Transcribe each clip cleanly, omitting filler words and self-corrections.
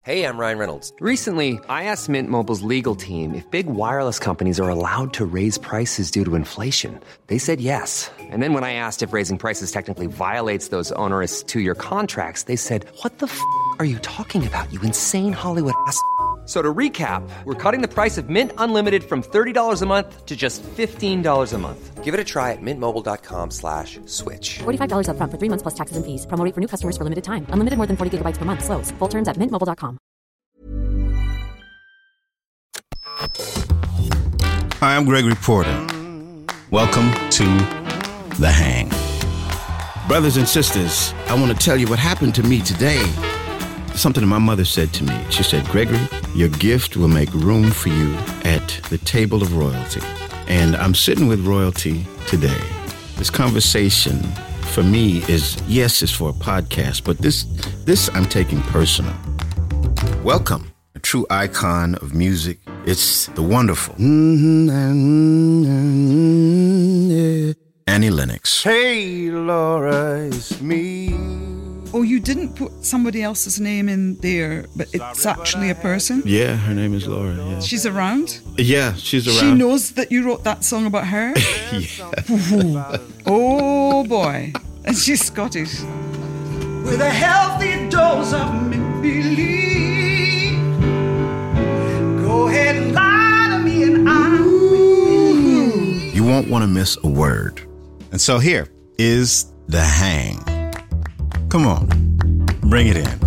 Hey, I'm Ryan Reynolds. Recently, I asked Mint Mobile's legal team if big wireless companies are allowed to raise prices due to inflation. They said yes. And then when I asked if raising prices technically violates those onerous two-year contracts, they said, "What the f*** are you talking about, you insane Hollywood ass?" So to recap, we're cutting the price of Mint Unlimited from $30 a month to just $15 a month. Give it a try at mintmobile.com/switch. $45 up front for 3 months plus taxes and fees. Promo rate for new customers for limited time. Unlimited more than 40 gigabytes per month. Slows full terms at mintmobile.com. Hi, I'm Gregory Porter. Welcome to The Hang. Brothers and sisters, I want to tell you what happened to me today. Something that my mother said to me. She said, "Gregory, your gift will make room for you at the table of royalty." And I'm sitting with royalty today. This conversation for me is, yes, it's for a podcast, but this I'm taking personal. Welcome, a true icon of music. It's the wonderful Annie Lennox. Hey, Laura, it's me. Oh, you didn't put somebody else's name in there, but it's actually a person? Yeah, her name is Laura, yeah. She's around? Yeah, she's around. She knows that you wrote that song about her? Yeah. Oh, boy. And she's Scottish. With a healthy dose of make-believe. Go ahead and lie to me and I'll believe. You won't want to miss a word. And so here is The Hang. Come on, bring it in.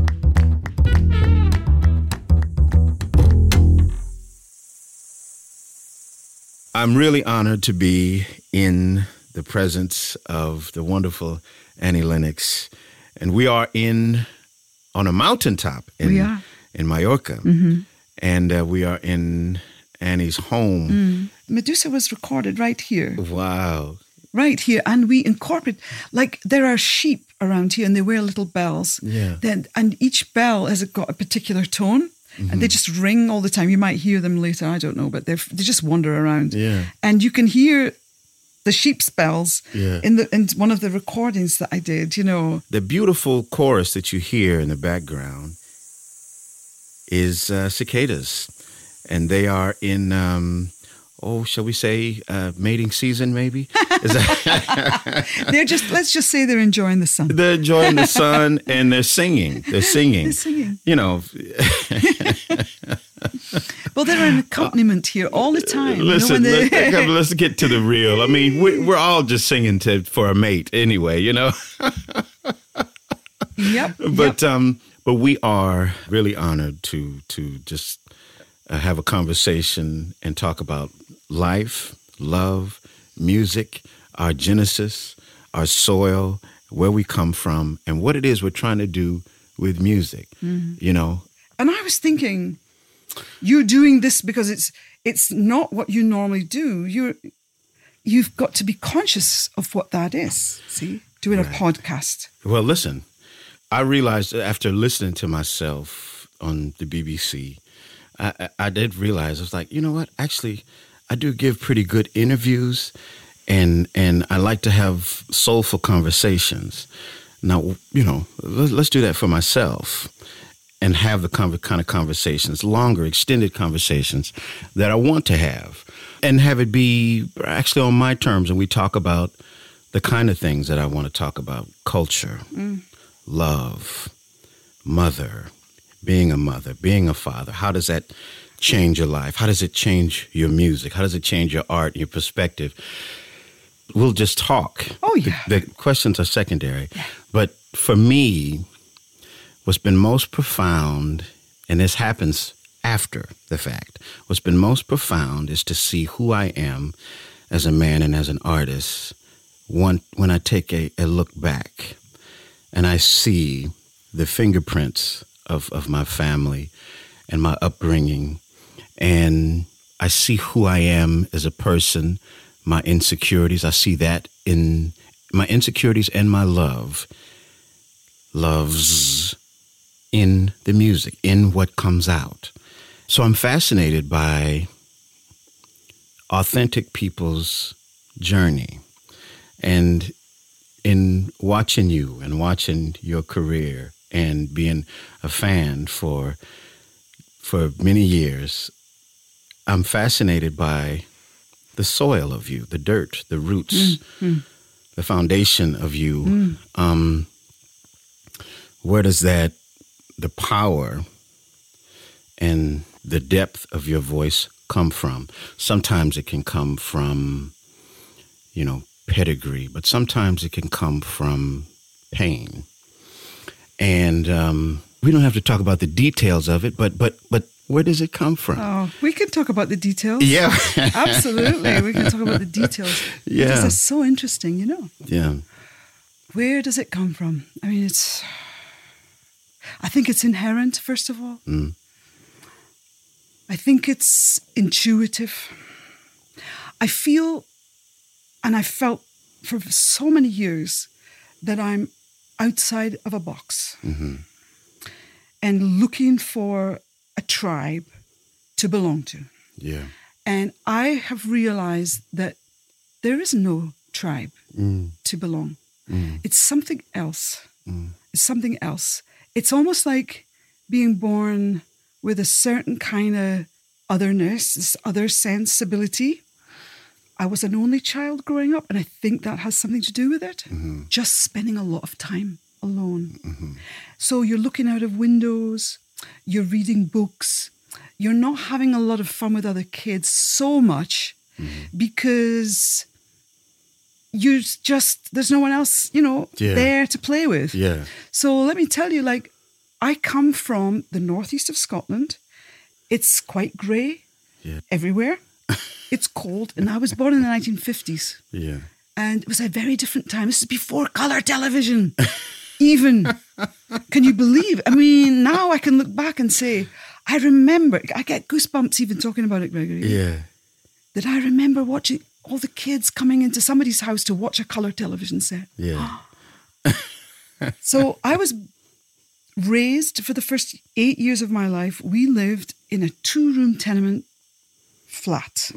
I'm really honored to be in the presence of the wonderful Annie Lennox. And we are on a mountaintop in Mallorca. Mm-hmm. And we are in Annie's home. Mm. Medusa was recorded right here. Wow. Right here. And we incorporate, like there are sheep around here and they wear little bells. Yeah. And each bell has got a particular tone. Mm-hmm. And they just ring all the time. You might hear them later, I don't know, but they just wander around. Yeah. And you can hear the sheep's bells yeah. in one of the recordings that I did, you know. The beautiful chorus that you hear in the background is cicadas. And they are in, shall we say, mating season maybe? Is that let's just say they're enjoying the sun. They're enjoying the sun and they're singing. They're singing. You know. Well, they're an accompaniment here all the time. Listen, let's get to the real. I mean, we're all just singing for a mate anyway, you know. Yep. But we are really honored to just have a conversation and talk about life, love, music, our genesis, our soil, where we come from, and what it is we're trying to do with music, you know. And I was thinking, you're doing this because it's not what you normally do. You've got to be conscious of what that is, see, doing a podcast. Well, listen, I realized after listening to myself on the BBC, I did realize, I was like, you know what, actually, I do give pretty good interviews, and I like to have soulful conversations. Now, you know, let's do that for myself and have the kind of conversations, longer, extended conversations that I want to have, and have it be actually on my terms, and we talk about the kind of things that I want to talk about: culture, love, mother, being a mother, being a father. How does that change your life? How does it change your music? How does it change your art, your perspective? We'll just talk. Oh, yeah. The questions are secondary. Yeah. But for me, what's been most profound, and this happens after the fact, what's been most profound is to see who I am as a man and as an artist when I take a look back and I see the fingerprints of my family and my upbringing, and I see who I am as a person, my insecurities. I see that in my insecurities and my loves in the music, in what comes out. So I'm fascinated by authentic people's journey. And in watching you and watching your career and being a fan for many years, I'm fascinated by the soil of you, the dirt, the roots, the foundation of you. Where does the power and the depth of your voice come from? Sometimes it can come from, pedigree, but sometimes it can come from pain. And we don't have to talk about the details of it, but where does it come from? Oh, we can talk about the details. Yeah. Absolutely. We can talk about the details. Yeah. Because it's so interesting, Yeah. Where does it come from? I mean, I think it's inherent, first of all. I think it's intuitive. I feel, and I felt for so many years, that I'm outside of a box and looking for a tribe to belong to. Yeah. And I have realized that there is no tribe to belong. It's something else. It's something else. It's almost like being born with a certain kind of otherness, this other sensibility. I was an only child growing up, and I think that has something to do with it. Just spending a lot of time alone. So you're looking out of windows, you're reading books, you're not having a lot of fun with other kids so much because there's no one else, there to play with. Yeah. So let me tell you, I come from the northeast of Scotland. It's quite grey everywhere. It's cold. And I was born in the 1950s. Yeah. And it was a very different time. This is before colour television. Even. Can you believe? I mean, now I can look back and say, I remember, I get goosebumps even talking about it, Gregory. Yeah. That I remember watching all the kids coming into somebody's house to watch a colour television set. Yeah. So I was raised for the first 8 years of my life. We lived in a 2-room tenement flat.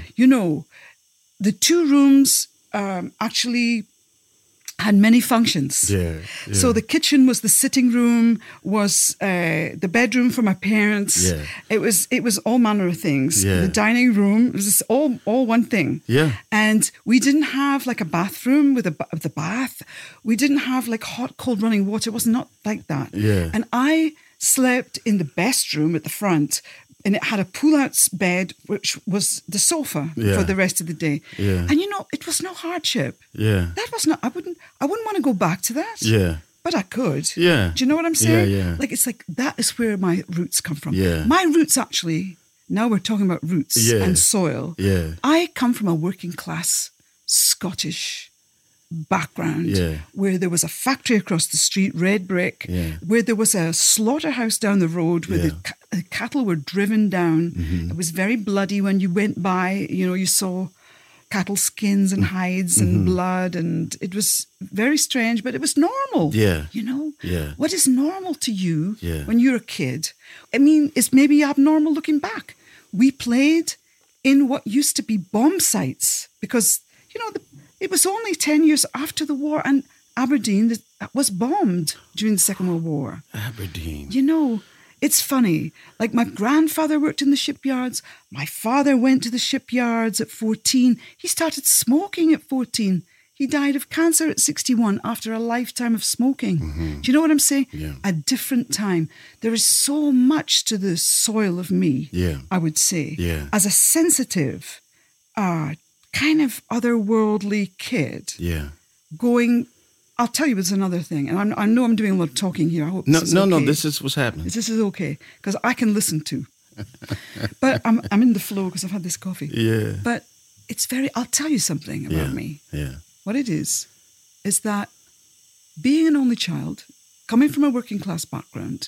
The 2 rooms actually had many functions. Yeah. So the kitchen was the sitting room, was the bedroom for my parents. Yeah. It was all manner of things. Yeah. The dining room, it was all one thing. Yeah. And we didn't have a bathroom with a bath. We didn't have hot, cold running water. It was not like that. Yeah. And I slept in the best room at the front, and it had a pull-out bed, which was the sofa for the rest of the day. Yeah. And it was no hardship. Yeah. That was not. I wouldn't want to go back to that. Yeah. But I could. Yeah. Do you know what I'm saying? Yeah. It's that is where my roots come from. Yeah. My roots actually. Now we're talking about roots and soil. Yeah. I come from a working class Scottish background where there was a factory across the street, red brick, where there was a slaughterhouse down the road where the cattle were driven down. It was very bloody when you went by. You saw cattle skins and hides and blood, and it was very strange, but it was normal. Yeah. Yeah. What is normal to you Yeah. when you're a kid? I mean, it's maybe abnormal looking back. We played in what used to be bomb sites because, it was only 10 years after the war, and Aberdeen was bombed during the Second World War. Aberdeen. It's funny. My grandfather worked in the shipyards. My father went to the shipyards at 14. He started smoking at 14. He died of cancer at 61 after a lifetime of smoking. Do you know what I'm saying? Yeah. A different time. There is so much to the soil of me, I would say. Yeah. As a sensitive, kind of otherworldly kid going... I'll tell you, there's another thing, and I know I'm doing a lot of talking here. I hope this is okay. No, this is what's happening. This is okay, because I can listen to. But I'm in the flow because I've had this coffee. Yeah. But I'll tell you something about me. Yeah. What it is that being an only child, coming from a working class background,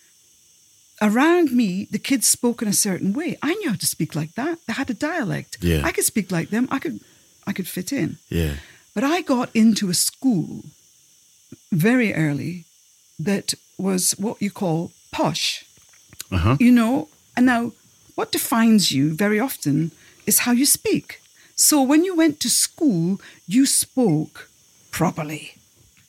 around me, the kids spoke in a certain way. I knew how to speak like that. They had a dialect. Yeah. I could speak like them. I could fit in. Yeah. But I got into a school very early that was what you call posh. Uh-huh. And now what defines you very often is how you speak. So when you went to school, you spoke properly.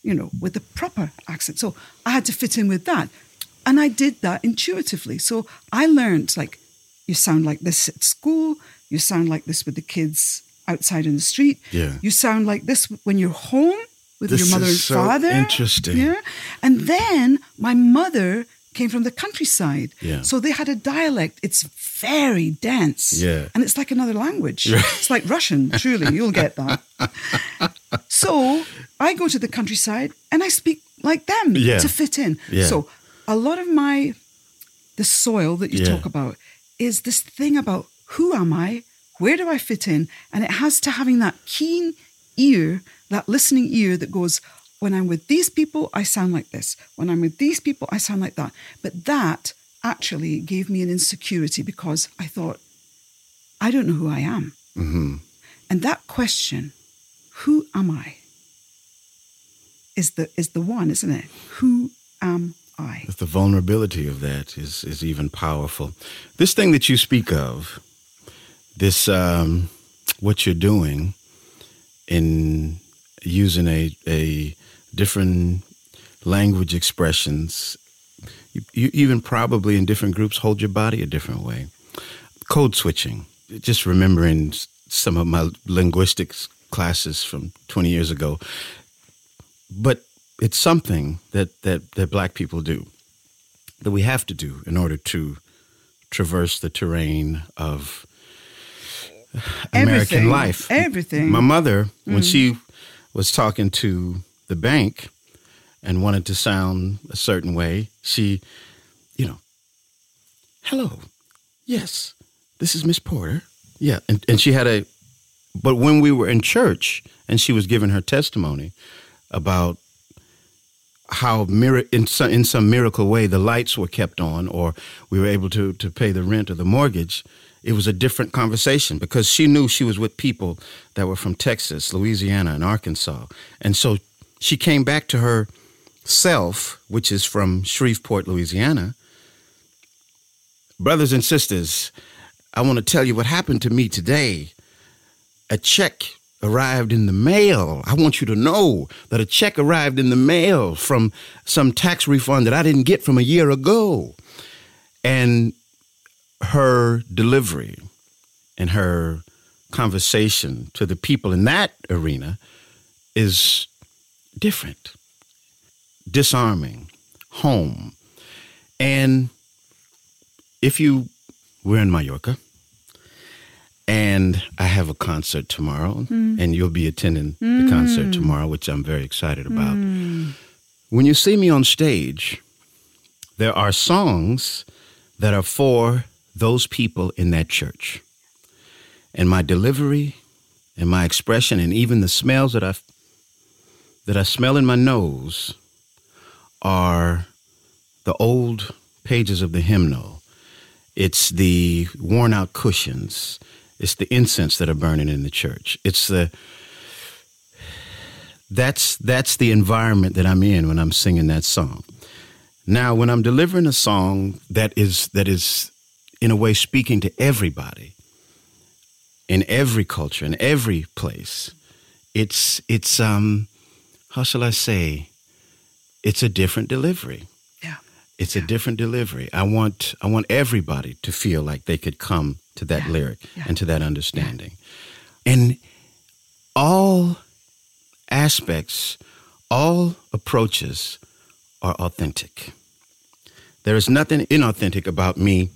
with the proper accent. So I had to fit in with that. And I did that intuitively. So I learned, like, you sound like this at school. You sound like this with the kids outside in the street. Yeah. You sound like this when you're home with your mother and father. Interesting. Yeah. And then my mother came from the countryside. Yeah. So they had a dialect. It's very dense. Yeah. And it's like another language. It's like Russian, truly. You'll get that. So I go to the countryside and I speak like them to fit in. Yeah. So a lot of the soil that you talk about is this thing about who am I? Where do I fit in? And it has to having that keen ear, that listening ear that goes, when I'm with these people, I sound like this. When I'm with these people, I sound like that. But that actually gave me an insecurity because I thought, I don't know who I am. Mm-hmm. And that question, who am I, is the one, isn't it? Who am I? The vulnerability of that is even powerful. This thing that you speak of, this what you're doing in using a different language expressions, you even probably in different groups hold your body a different way. Code switching, just remembering some of my linguistics classes from 20 years ago. But it's something that Black people do, that we have to do in order to traverse the terrain of American life. Everything. My mother, when she was talking to the bank and wanted to sound a certain way, she, hello, yes, this is Miss Porter. Yeah, and she had but when we were in church and she was giving her testimony about how in some miracle way the lights were kept on or we were able to pay the rent or the mortgage, it was a different conversation because she knew she was with people that were from Texas, Louisiana, and Arkansas. And so she came back to herself, which is from Shreveport, Louisiana. Brothers and sisters, I want to tell you what happened to me today. A check arrived in the mail. I want you to know that a check arrived in the mail from some tax refund that I didn't get from a year ago. And her delivery and her conversation to the people in that arena is different, disarming, home. And we're in Mallorca, and I have a concert tomorrow, and you'll be attending the concert tomorrow, which I'm very excited about. When you see me on stage, there are songs that are for those people in that church. And my delivery and my expression and even the smells that I smell in my nose are the old pages of the hymnal. It's the worn out cushions. It's the incense that are burning in the church. That's the environment that I'm in when I'm singing that song. Now, when I'm delivering a song that is in a way speaking to everybody, in every culture, in every place, it's how shall I say? It's a different delivery. Yeah. It's a different delivery. I want everybody to feel like they could come to that lyric and to that understanding. And all aspects, all approaches are authentic. There is nothing inauthentic about me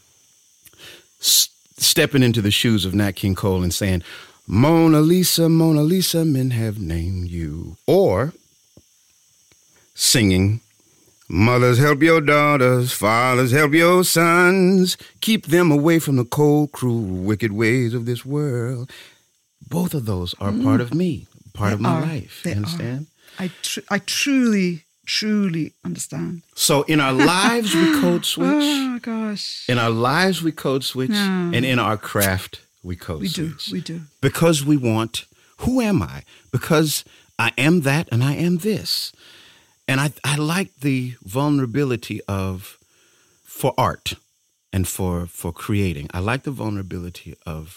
stepping into the shoes of Nat King Cole and saying, Mona Lisa, men have named you. Or singing, mothers help your daughters, fathers help your sons, keep them away from the cold, cruel, wicked ways of this world. Both of those are part of me, part of my life. You understand? I truly understand. So in our lives, we code switch. Oh, gosh. In our lives, we code switch. And in our craft, we code switch. We do. Because we want, who am I? Because I am that and I am this. And I like the vulnerability for art and for creating. I like the vulnerability of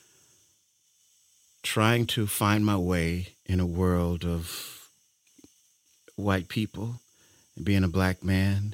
trying to find my way in a world of white people, being a black man,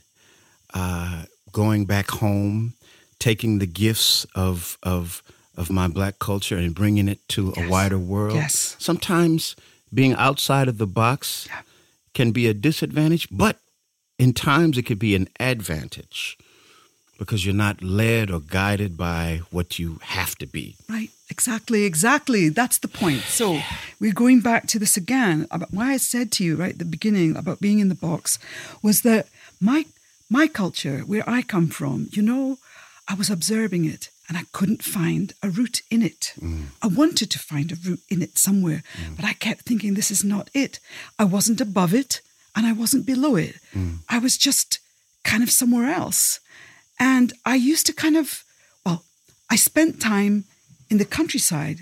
going back home, taking the gifts of my black culture and bringing it to a wider world. Yes. Sometimes being outside of the box can be a disadvantage, but in times it could be an advantage because you're not led or guided by what you have to be. Right. Exactly. That's the point. So we're going back to this again. About why I said to you right at the beginning about being in the box was that my culture, where I come from, I was observing it and I couldn't find a root in it. I wanted to find a root in it somewhere, but I kept thinking this is not it. I wasn't above it and I wasn't below it. I was just kind of somewhere else. And I used to I spent time in the countryside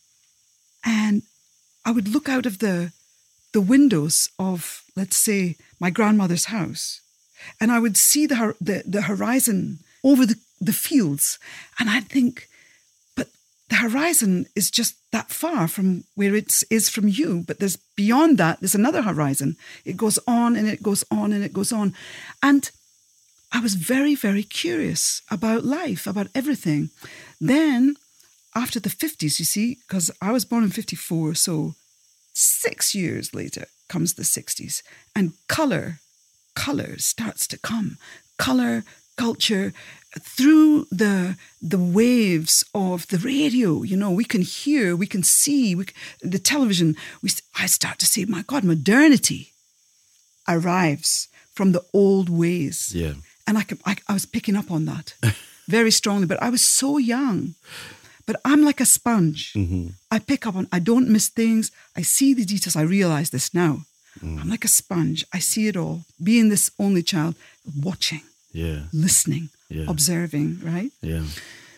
and I would look out of the windows of, let's say, my grandmother's house, and I would see the horizon over the fields, and I'd think, but the horizon is just that far from where it is from you, but there's beyond that, there's another horizon. It goes on and it goes on and it goes on. And I was very, very curious about life, about everything. Then, after the 50s, you see, because I was born in 54, so 6 years later comes the 60s, and color starts to come. Color, culture, through the waves of the radio, we can hear, we can see, the television. I start to say, my God, modernity arrives from the old ways. Yeah. And I was picking up on that very strongly, but I was so young. But I'm like a sponge. Mm-hmm. I pick up on, I don't miss things. I see the details. I realize this now. I'm like a sponge. I see it all. Being this only child, watching, listening, observing, right? Yeah.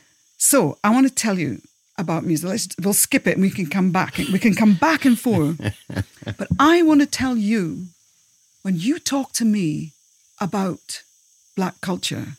So I want to tell you about music. We'll skip it and we can come back. We can come back and forth. But I want to tell you, when you talk to me about Black culture,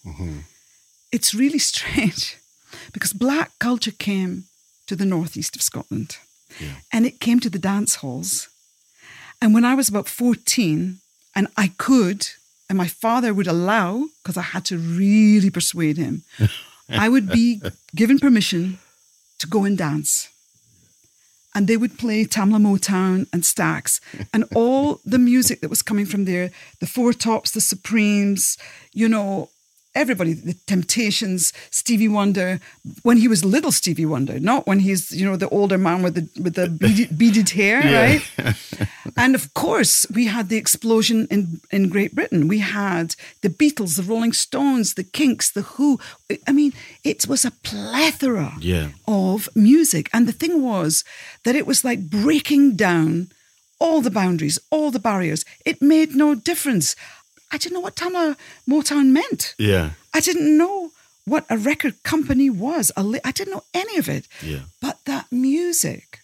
it's really strange because Black culture came to the northeast of Scotland and it came to the dance halls. And when I was about 14 and I could, and my father would allow, because I had to really persuade him, I would be given permission to go and dance. And they would play Tamla Motown and Stax and all the music that was coming from there, the Four Tops, the Supremes, everybody, the Temptations, Stevie Wonder, when he was little Stevie Wonder, not when he's, the older man with the beaded hair, right? And of course, we had the explosion in Great Britain. We had the Beatles, the Rolling Stones, the Kinks, the Who. I mean, it was a plethora of music. And the thing was that it was like breaking down all the boundaries, all the barriers. It made no difference. I didn't know what Tamla Motown meant. Yeah. I didn't know what a record company was. I didn't know any of it. Yeah. But that music,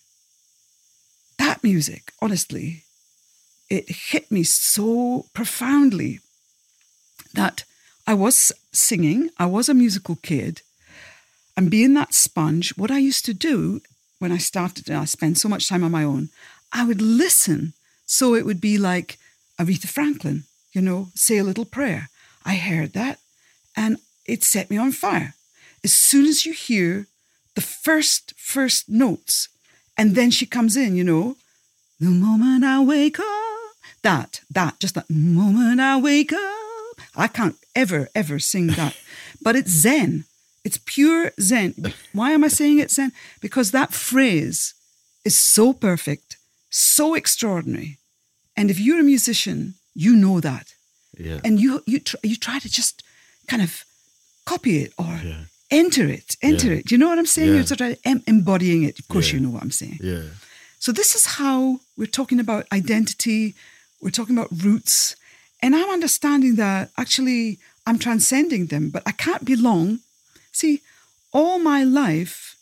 honestly, it hit me so profoundly that I was singing. I was a musical kid. And being that sponge, what I used to do when I started, and I spent so much time on my own, I would listen. So it would be like Aretha Franklin, say a little prayer. I heard that and it set me on fire. As soon as you hear the first notes and then she comes in, the moment I wake up, just that moment I wake up. I can't ever sing that, but it's Zen. It's pure Zen. Why am I saying it's Zen? Because that phrase is so perfect, so extraordinary. And if you're a musician, you know that. Yeah. And you try to just kind of copy it or enter it. You know what I'm saying? You're sort of embodying it. Of course you know what I'm saying. Yeah. So this is how we're talking about identity. We're talking about roots. And I'm understanding that actually I'm transcending them, but I can't be long. See, all my life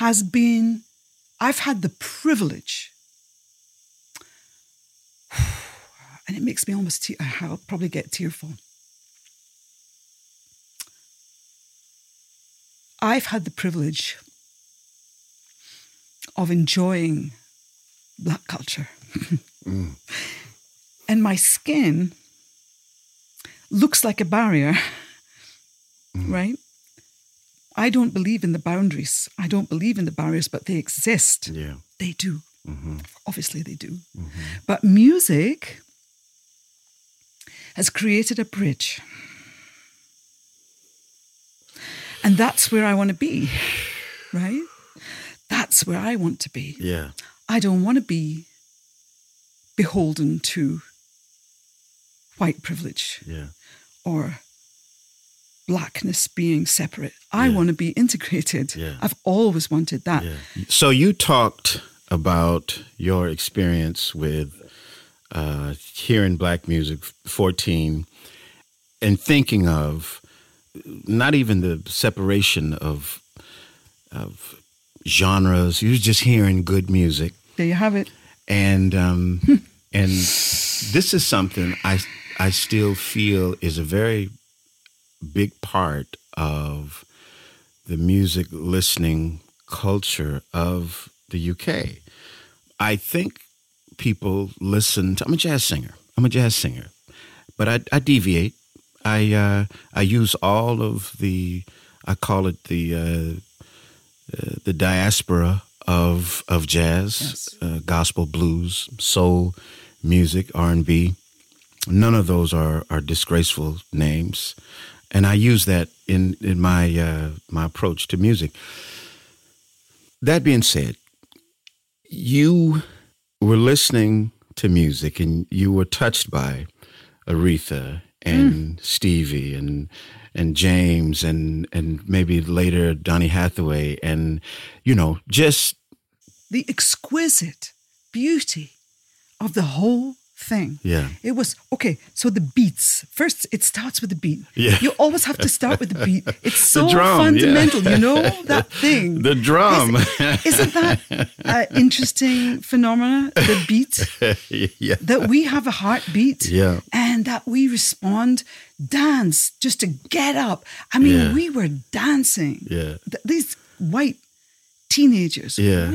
I've had the privilege, and it makes me almost, I'll probably get tearful. I've had the privilege of enjoying Black culture. and my skin looks like a barrier, right? I don't believe in the boundaries. I don't believe in the barriers, but they exist. Yeah. They do. Obviously, they do. But music has created a bridge. And that's where I want to be, right? That's where I want to be. Yeah. I don't want to be beholden to white privilege or blackness being separate. I want to be integrated. Yeah. I've always wanted that. Yeah. So you talked about your experience with hearing black music, 14, and thinking of not even the separation of genres. You're just hearing good music. There you have it. And and this is something I still feel is a very big part of the music listening culture of the UK. I think people listen to, I'm a jazz singer, but I deviate. I use all of the, I call it the diaspora of jazz, gospel, blues, soul music, R&B. None of those are disgraceful names, and I use that in my my approach to music. That being said, you were listening to music and you were touched by Aretha and Stevie and James and maybe later Donny Hathaway and, you know, just the exquisite beauty of the whole thing. Yeah. It was, okay, so the beats. First, it starts with the beat. Yeah. You always have to start with the beat. It's so drum, fundamental, yeah. you know, that thing. The drum. Isn't that an interesting phenomena, the beat? Yeah. That we have a heartbeat Yeah. and that we respond, dance, just to get up. I mean, Yeah. we were dancing. Yeah. These white teenagers, Yeah.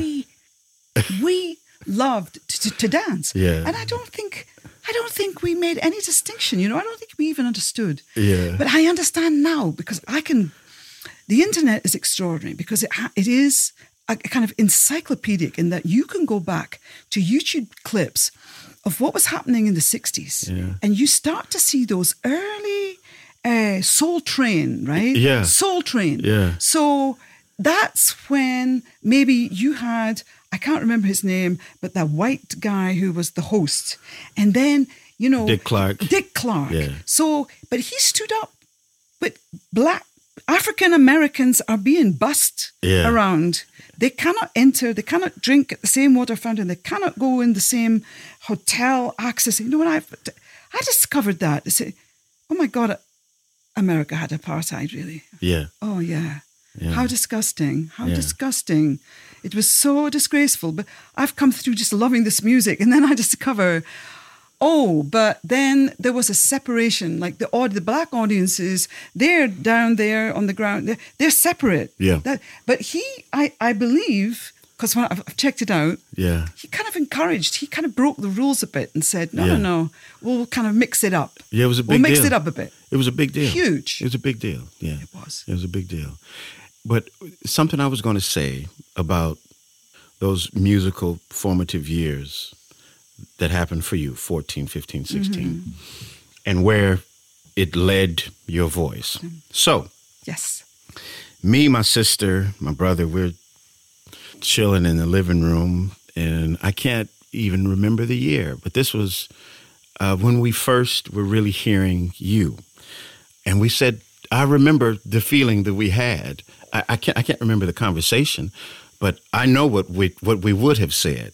we loved to dance. Yeah. And I don't think we made any distinction, you know. I don't think we even understood. Yeah. But I understand now because the internet is extraordinary because it is a kind of encyclopedic in that you can go back to YouTube clips of what was happening in the 60s. Yeah. And you start to see those early Soul Train, right? Yeah. Soul Train. Yeah. So that's when maybe you had, I can't remember his name, but that white guy who was the host. And then, you know. Dick Clark. Yeah. So, but he stood up. But black African Americans are being bussed around. They cannot enter, they cannot drink at the same water fountain, they cannot go in the same hotel access. You know, when I discovered that, I said, oh my God, America had apartheid, really. Yeah. Oh, yeah. Yeah. How disgusting. How Yeah. disgusting. It was so disgraceful. But I've come through just loving this music. And then I discover, but then there was a separation. Like the black audiences, they're down there on the ground. They're separate. Yeah. But I believe, because when I've checked it out, Yeah. he kind of broke the rules a bit and said, no, we'll kind of mix it up. Yeah, it was a big We'll mix deal. it up a bit. It was a big deal. Huge. It was a big deal. Yeah. It was. It was a big deal. But something I was going to say about those musical formative years that happened for you, 14, 15, 16, and where it led your voice. So, Yes. me, my sister, my brother, we're chilling in the living room, and I can't even remember the year, but this was when we first were really hearing you. And we said, I remember the feeling that we had. I can't remember the conversation, but I know what we would have said.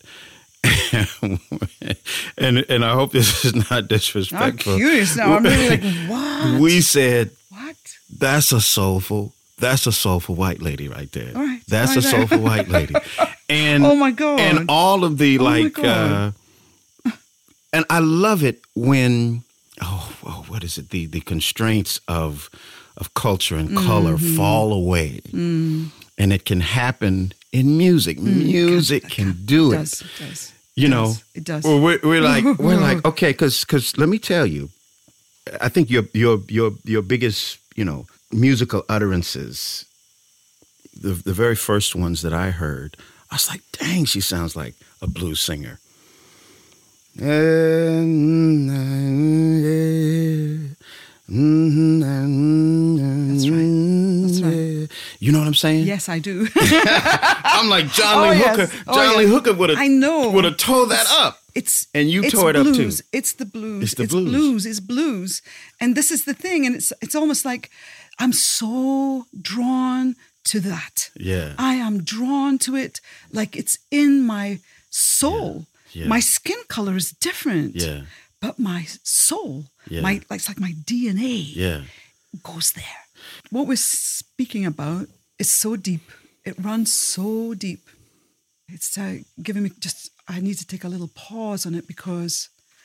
and I hope this is not disrespectful. I'm curious now. I'm really like, what? We said, What? that's a soulful white lady right there. All right. That's a All right. soulful white lady. And Oh, my God. And all of the my God. and I love it when what is it? The constraints of culture and color fall away. And it can happen in music. Music can do it. It does. You know, It does. Well, we're like okay, because let me tell you, I think your biggest musical utterances, the very first ones that I heard, I was like, dang, she sounds like a blues singer. That's right. You know what I'm saying? Yes, I do. I'm like John Lee Hooker. Yes. John Lee Hooker would have tore that up. And you tore it up too. It's the blues. It's the blues. It's blues. And this is the thing. And it's almost like I'm so drawn to that. Yeah. I am drawn to it like it's in my soul. Yeah. My skin color is different. Yeah. But my soul, Yeah. it's like my DNA Yeah. goes there. What we're speaking about is so deep. It runs so deep. It's giving me I need to take a little pause on it because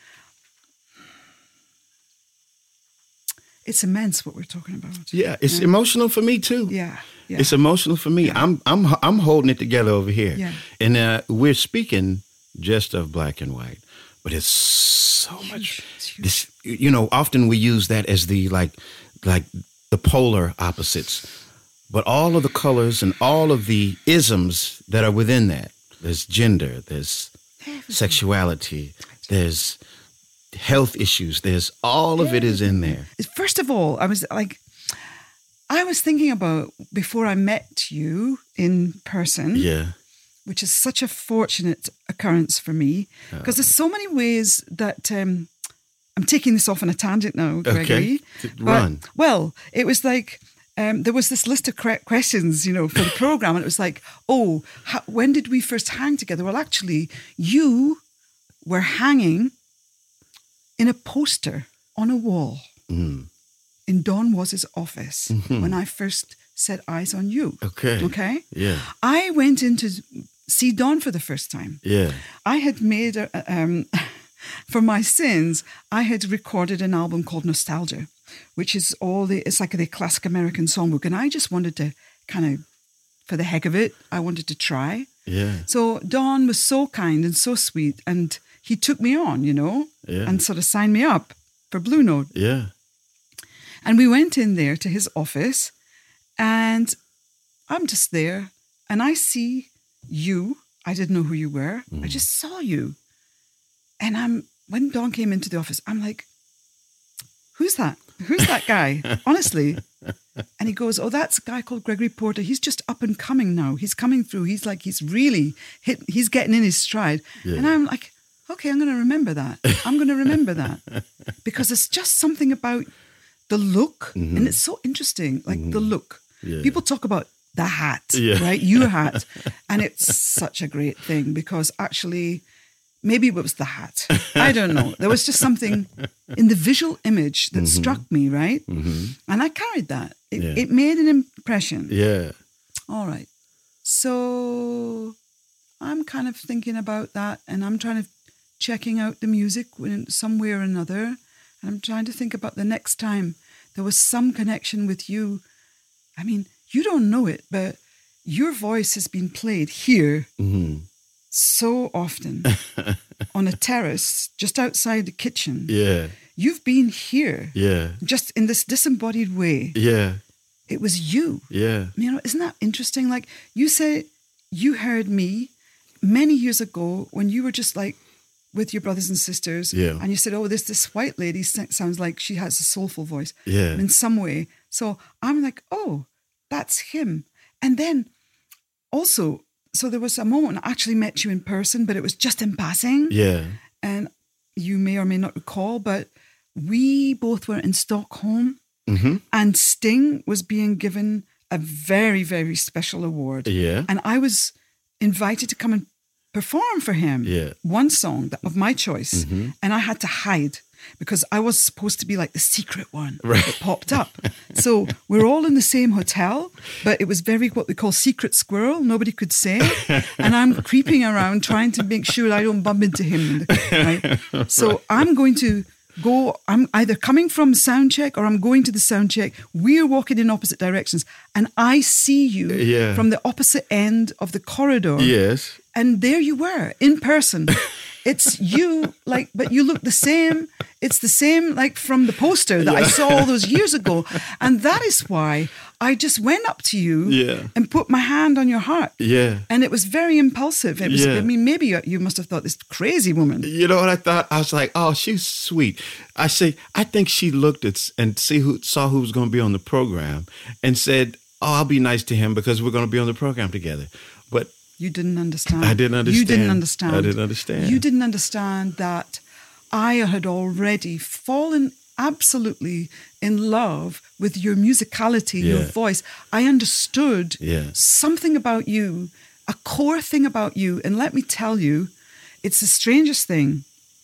it's immense what we're talking about. Yeah, it's emotional for me too. Yeah. It's emotional for me. Yeah. I'm holding it together over here. Yeah. And we're speaking just of black and white, but it's so much. It's huge. This, often we use that as the like the polar opposites, but all of the colors and all of the isms that are within that. There's gender. There's sexuality. There's health issues. There's all of it is in there. First of all, I was thinking about before I met you in person. Yeah. Which is such a fortunate occurrence for me because there's so many ways that I'm taking this off on a tangent now, Gregory. Okay, run. Well, it was like there was this list of questions, for the program, and it was like, when did we first hang together? Well, actually, you were hanging in a poster on a wall in Don Was's office when I first set eyes on you. Okay? Yeah. I went in to see Don for the first time. Yeah. I had made, for my sins, I had recorded an album called Nostalgia, which is it's like the classic American songbook. And I just wanted to kind of, for the heck of it, I wanted to try. Yeah. So Don was so kind and so sweet. And he took me on, and sort of signed me up for Blue Note. Yeah. And we went in there to his office. And I'm just there and I see you. I didn't know who you were. I just saw you. And when Don came into the office, I'm like, who's that? Who's that guy? Honestly. And he goes, that's a guy called Gregory Porter. He's just up and coming now. He's coming through. He's really he's getting in his stride. Yeah. And I'm like, okay, I'm going to remember that. I'm going to remember that. Because it's just something about the look. And it's so interesting, like the look. Yeah. People talk about the hat, right? Your hat. And it's such a great thing because actually, maybe it was the hat. I don't know. There was just something in the visual image that struck me, right? And I carried that. It made an impression. Yeah. All right. So I'm kind of thinking about that and I'm checking out the music in some way or another. And I'm trying to think about the next time there was some connection with you. I mean, you don't know it, but your voice has been played here so often on a terrace just outside the kitchen. Yeah. You've been here. Yeah. Just in this disembodied way. Yeah. It was you. Yeah. Isn't that interesting? Like you said, you heard me many years ago when you were just like with your brothers and sisters. Yeah. And you said, this white lady sounds like she has a soulful voice. Yeah. In some way. So I'm like, that's him. And then also, so there was a moment I actually met you in person, but it was just in passing. Yeah. And you may or may not recall, but we both were in Stockholm and Sting was being given a very, very special award. Yeah. And I was invited to come and perform for him. Yeah. One song of my choice. And I had to hide because I was supposed to be like the secret one that popped up. So we're all in the same hotel, but it was very what we call secret squirrel. Nobody could say. And I'm creeping around trying to make sure I don't bump into him. Right? So I'm going to go, I'm either coming from sound check or I'm going to the sound check. We're walking in opposite directions and I see you from the opposite end of the corridor. Yes. And there you were in person. It's you, like, but you look the same. It's the same, like, from the poster that I saw all those years ago. And that is why I just went up to you and put my hand on your heart. Yeah. And it was very impulsive. It was, I mean, maybe you must have thought, this crazy woman. You know what I thought? I was like, oh, she's sweet. I think she looked at and saw who was going to be on the program and said, oh, I'll be nice to him because we're going to be on the program together. But you didn't understand. I didn't understand. You didn't understand. I didn't understand. You didn't understand that I had already fallen absolutely in love with your musicality, your voice. I understood something about you, a core thing about you. And let me tell you, it's the strangest thing.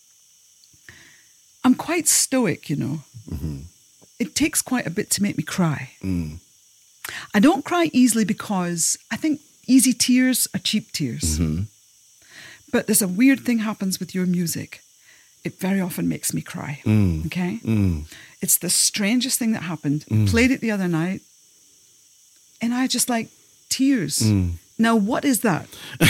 I'm quite stoic, you know. Mm-hmm. It takes quite a bit to make me cry. Mm. I don't cry easily because I think easy tears are cheap tears. Mm-hmm. But there's a weird thing happens with your music. It very often makes me cry. Mm. Okay? Mm. It's the strangest thing that happened. Played it the other night. And I just like tears. Mm. Now, what is that?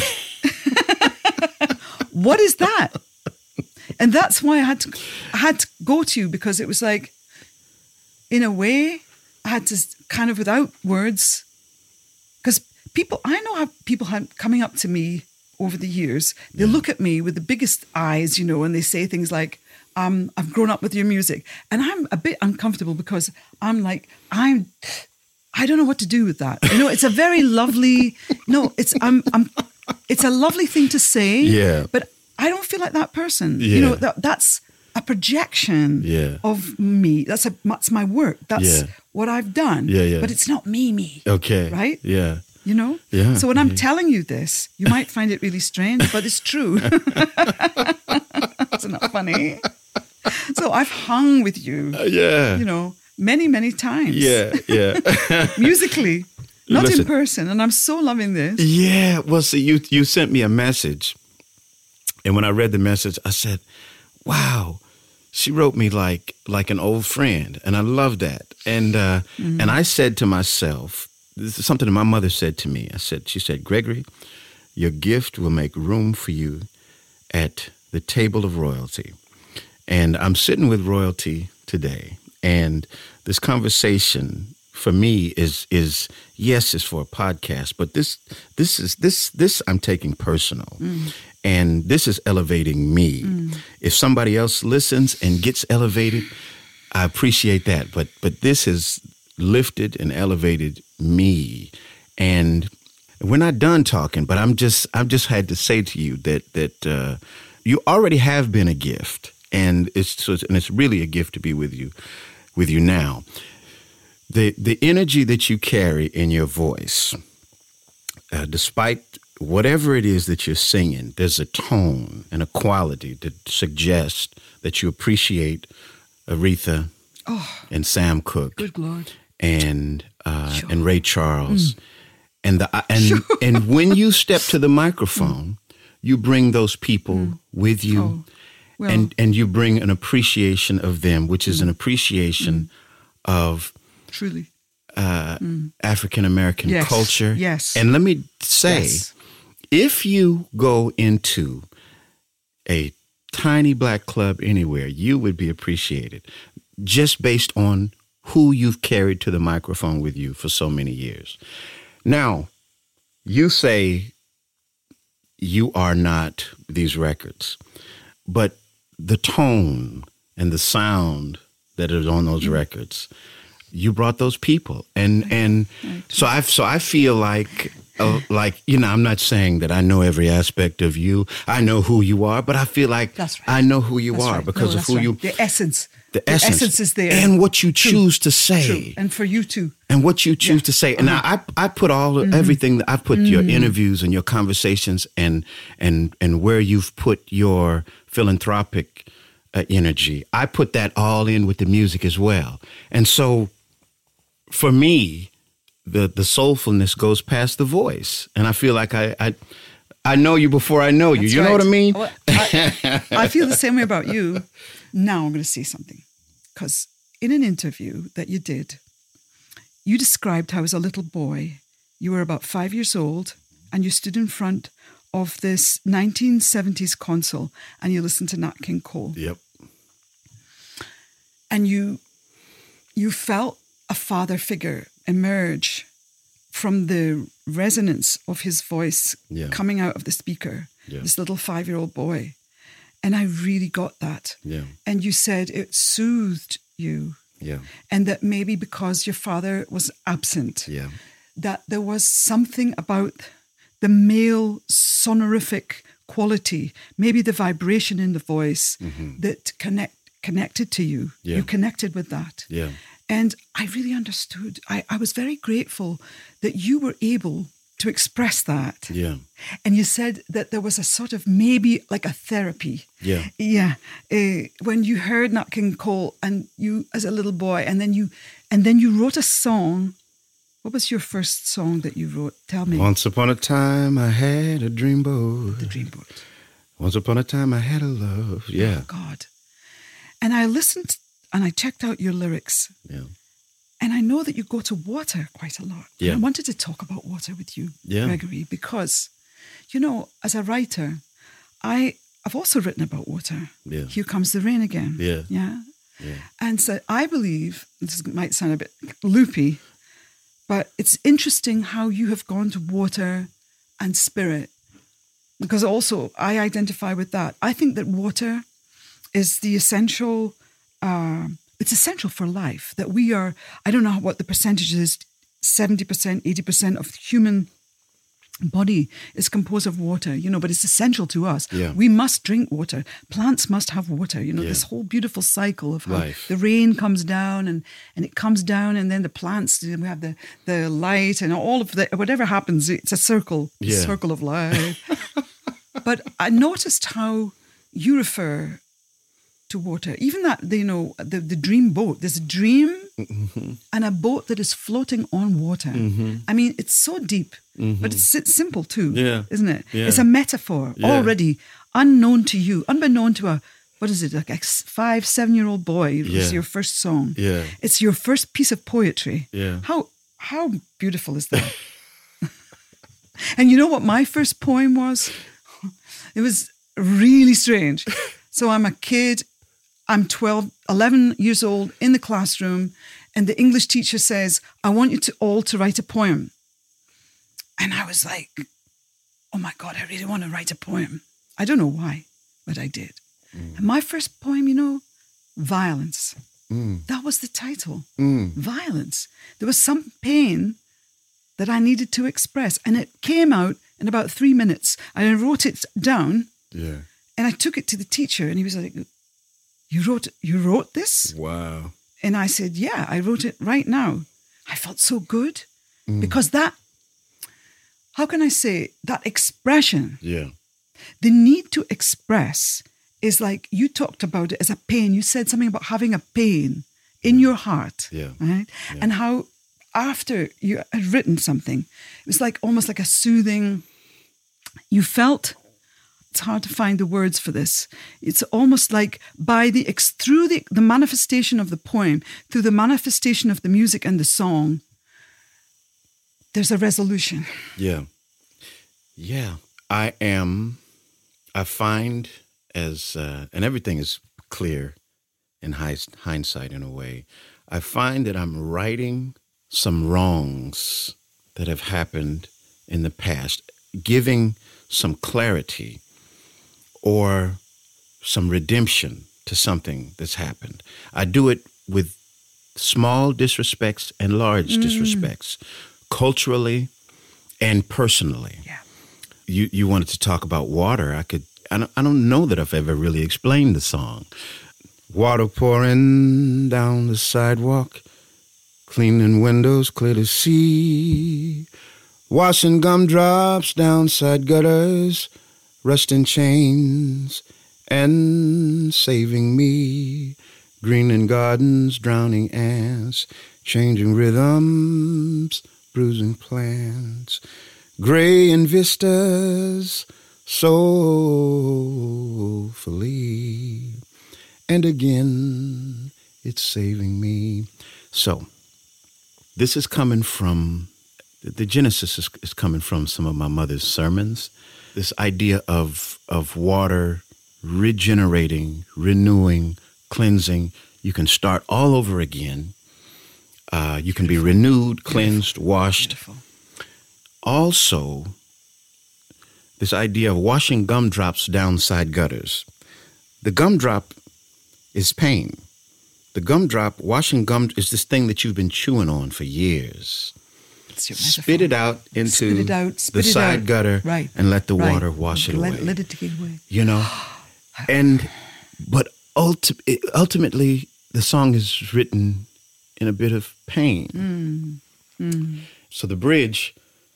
What is that? And that's why I had to go to you, because it was like, in a way, I had to kind of, without words, because I know how people have coming up to me over the years, they look at me with the biggest eyes, you know, and they say things like, I've grown up with your music. And I'm a bit uncomfortable because I'm like, I don't know what to do with that. You know, it's a very lovely, it's a lovely thing to say, but I don't feel like that person. Yeah. You know, that's a projection of me. That's my work. That's what I've done. But it's not me. Okay. Right? Yeah. You know? Yeah. So when I'm telling you this, you might find it really strange, but it's true. It's not funny. So I've hung with you. You know, many, many times. Yeah. Musically, not in person. And I'm so loving this. Yeah. Well, see, you sent me a message. And when I read the message, I said, wow, she wrote me like an old friend. And I love that. And and I said to myself, this is something that my mother said to me. She said, Gregory, your gift will make room for you at the table of royalty. And I'm sitting with royalty today. And this conversation for me is yes, it's for a podcast, but this I'm taking personal. And this is elevating me. If somebody else listens and gets elevated, I appreciate that. But this has lifted and elevated me. And we're not done talking, but I'm just had to say to you that you already have been a gift, and it's really a gift to be with you now. The energy that you carry in your voice, despite whatever it is that you're singing, there's a tone and a quality that suggests that you appreciate Aretha and Sam Cooke. Good Lord. And Ray Charles. And when you step to the microphone, you bring those people with you. And you bring an appreciation of them, which is an appreciation of truly African American culture. Yes. And let me say, if you go into a tiny black club anywhere, you would be appreciated just based on who you've carried to the microphone with you for so many years. Now, you say you are not these records, but the tone and the sound that is on those records, you brought those people. And so I feel like, you know, I'm not saying that I know every aspect of you. I know who you are, but I feel like I know who you are because of who you... The essence. The essence is there. And what you choose to say. True. And for you too. And what you choose to say. And I put everything, I put your interviews and your conversations and where you've put your philanthropic energy. I put that all in with the music as well. And so for me, the soulfulness goes past the voice. And I feel like I know you before I know you. That's you know what I mean? Well, I feel the same way about you. Now I'm going to say something. Because in an interview that you did, you described how as a little boy, you were about 5 years old and you stood in front of this 1970s console and you listen to Nat King Cole. Yep. And you felt a father figure emerge from the resonance of his voice coming out of the speaker, this little 5-year-old boy. And I really got that. Yeah. And you said it soothed you. Yeah. And that maybe because your father was absent, Yeah. that there was something about the male sonorific quality, maybe the vibration in the voice that connected to you. Yeah. You connected with that. Yeah. And I really understood. I was very grateful that you were able to express that. Yeah. And you said that there was a sort of maybe like a therapy. Yeah. Yeah. When you heard Nat King Cole and you as a little boy, and then you wrote a song. What was your first song that you wrote? Tell me. Once upon a time I had a dreamboat. The Dreamboat. Once upon a time I had a love. Yeah. Oh, God. And I listened and I checked out your lyrics. Yeah. And I know that you go to water quite a lot. Yeah. And I wanted to talk about water with you, Yeah. Gregory, because, you know, as a writer, I've also written about water. Yeah. Here Comes the Rain Again. Yeah. Yeah. Yeah. And so I believe, this might sound a bit loopy, but it's interesting how you have gone to water and spirit, because also I identify with that. I think that water is the essential, it's essential for life, that we are, I don't know what the percentage is, 70%, 80% of the human body is composed of water, you know, but it's essential to us. Yeah. We must drink water. Plants must have water, you know, Yeah. this whole beautiful cycle of how Life. the rain comes down and it comes down and then the plants, we have the light and all of the, whatever happens, it's a circle, the Yeah. circle of life. But I noticed how you refer to water, even that, you know, the dream boat, there's a dream and a boat that is floating on water. I mean, it's so deep, but it's simple too, Yeah. isn't it? Yeah. It's a metaphor already unknown to you, unbeknown to a, what is it, like a 5-7-year-old boy. It was Yeah. your first song. Yeah. It's your first piece of poetry. Yeah. How beautiful is that? And you know what my first poem was? It was really strange. So I'm a kid, I'm 11 years old in the classroom, and the English teacher says, I want you all to write a poem. And I was like, oh my God, I really want to write a poem. I don't know why, but I did. And my first poem, you know, Violence. That was the title, Violence. There was some pain that I needed to express, and it came out in about 3 minutes. I wrote it down, Yeah. and I took it to the teacher, and he was like, you wrote this? Wow. And I said, yeah, I wrote it right now. I felt so good because that, how can I say, that expression, Yeah. the need to express is like, you talked about it as a pain. You said something about having a pain in your heart, Yeah. right? And how after you had written something, it was like almost like a soothing, you felt, it's hard to find the words for this. It's almost like through the manifestation of the poem, through the manifestation of the music and the song, there's a resolution. Yeah. Yeah. I find and everything is clear in hindsight in a way, I find that I'm righting some wrongs that have happened in the past, giving some clarity or some redemption to something that's happened. I do it with small disrespects and large disrespects, culturally and personally. Yeah. You wanted to talk about water. I don't know that I've ever really explained the song. Water pouring down the sidewalk, cleaning windows clear to see, washing gumdrops down side gutters, rusting chains and saving me, greening gardens, drowning ants, changing rhythms, bruising plants, gray in vistas, soulfully, and again it's saving me. So this is coming from the genesis is coming from some of my mother's sermons. This idea of water regenerating, renewing, cleansing. You can start all over again. You can be renewed, cleansed, washed. Beautiful. Also, this idea of washing gumdrops down side gutters. The gumdrop is pain. The gumdrop, washing gum, is this thing that you've been chewing on for years. It's your Spit it out into Spit it out, the side gutter, right, and let the right. water wash it away. Let it get away. You know? But ultimately, the song is written in a bit of pain. So the bridge,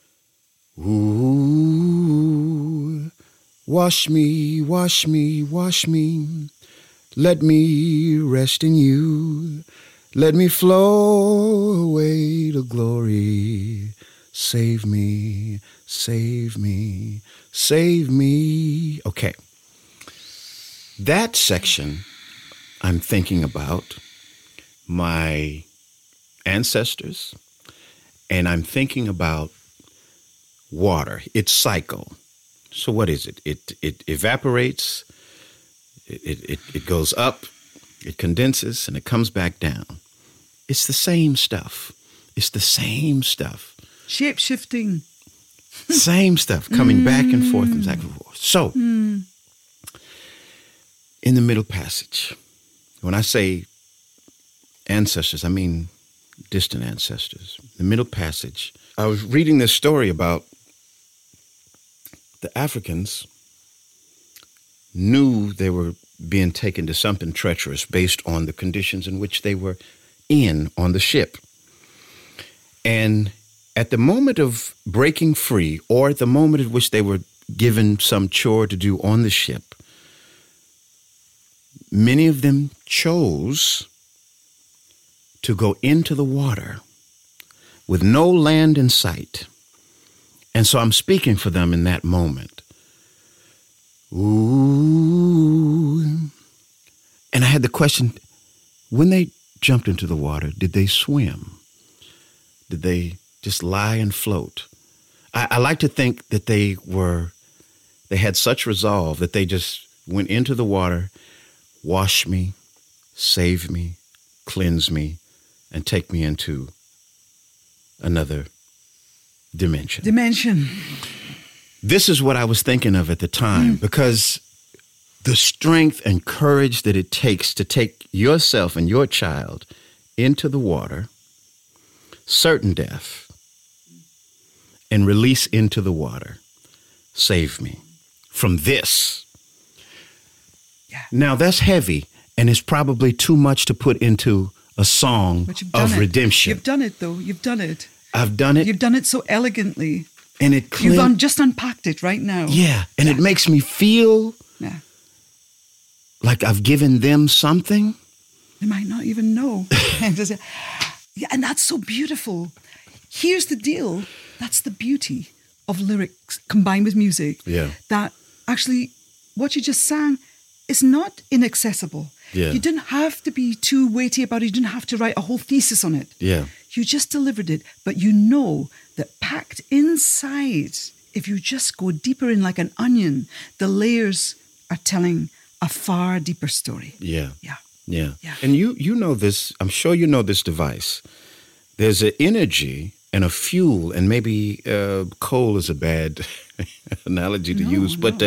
ooh, wash me, wash me, wash me. Let me rest in you. Let me flow away to glory. Save me, save me, save me. Okay. That section, I'm thinking about my ancestors, and I'm thinking about water, its cycle. So what is it? It evaporates, it goes up, it condenses, and it comes back down. It's the same stuff. It's the same stuff. Shape-shifting. Same stuff, coming back and forth and back and forth. So, in the middle passage, when I say ancestors, I mean distant ancestors. The middle passage, I was reading this story about the Africans knew they were being taken to something treacherous based on the conditions in which they were in on the ship. And at the moment of breaking free, or at the moment at which they were given some chore to do on the ship, many of them chose to go into the water with no land in sight. And so I'm speaking for them in that moment. Ooh. And I had the question, when they jumped into the water, did they swim? Did they just lie and float? I like to think that they had such resolve that they just went into the water, wash me, save me, cleanse me, and take me into another dimension. This is what I was thinking of at the time, because the strength and courage that it takes to take yourself and your child into the water, certain death, and release into the water. Save me from this. Yeah. Now that's heavy, and it's probably too much to put into a song of redemption. You've done it, though. You've done it. I've done it. You've done it so elegantly. And it You've just unpacked it right now. Yeah, and it makes me feel like I've given them something. They might not even know. Yeah, and that's so beautiful. Here's the deal. That's the beauty of lyrics combined with music. Yeah. That actually what you just sang is not inaccessible. Yeah. You didn't have to be too weighty about it. You didn't have to write a whole thesis on it. Yeah. You just delivered it. But you know that packed inside, if you just go deeper in like an onion, the layers are telling a far deeper story. Yeah. Yeah. Yeah. Yeah. And you know this, I'm sure you know this device. There's an energy and a fuel, and maybe coal is a bad analogy to use, but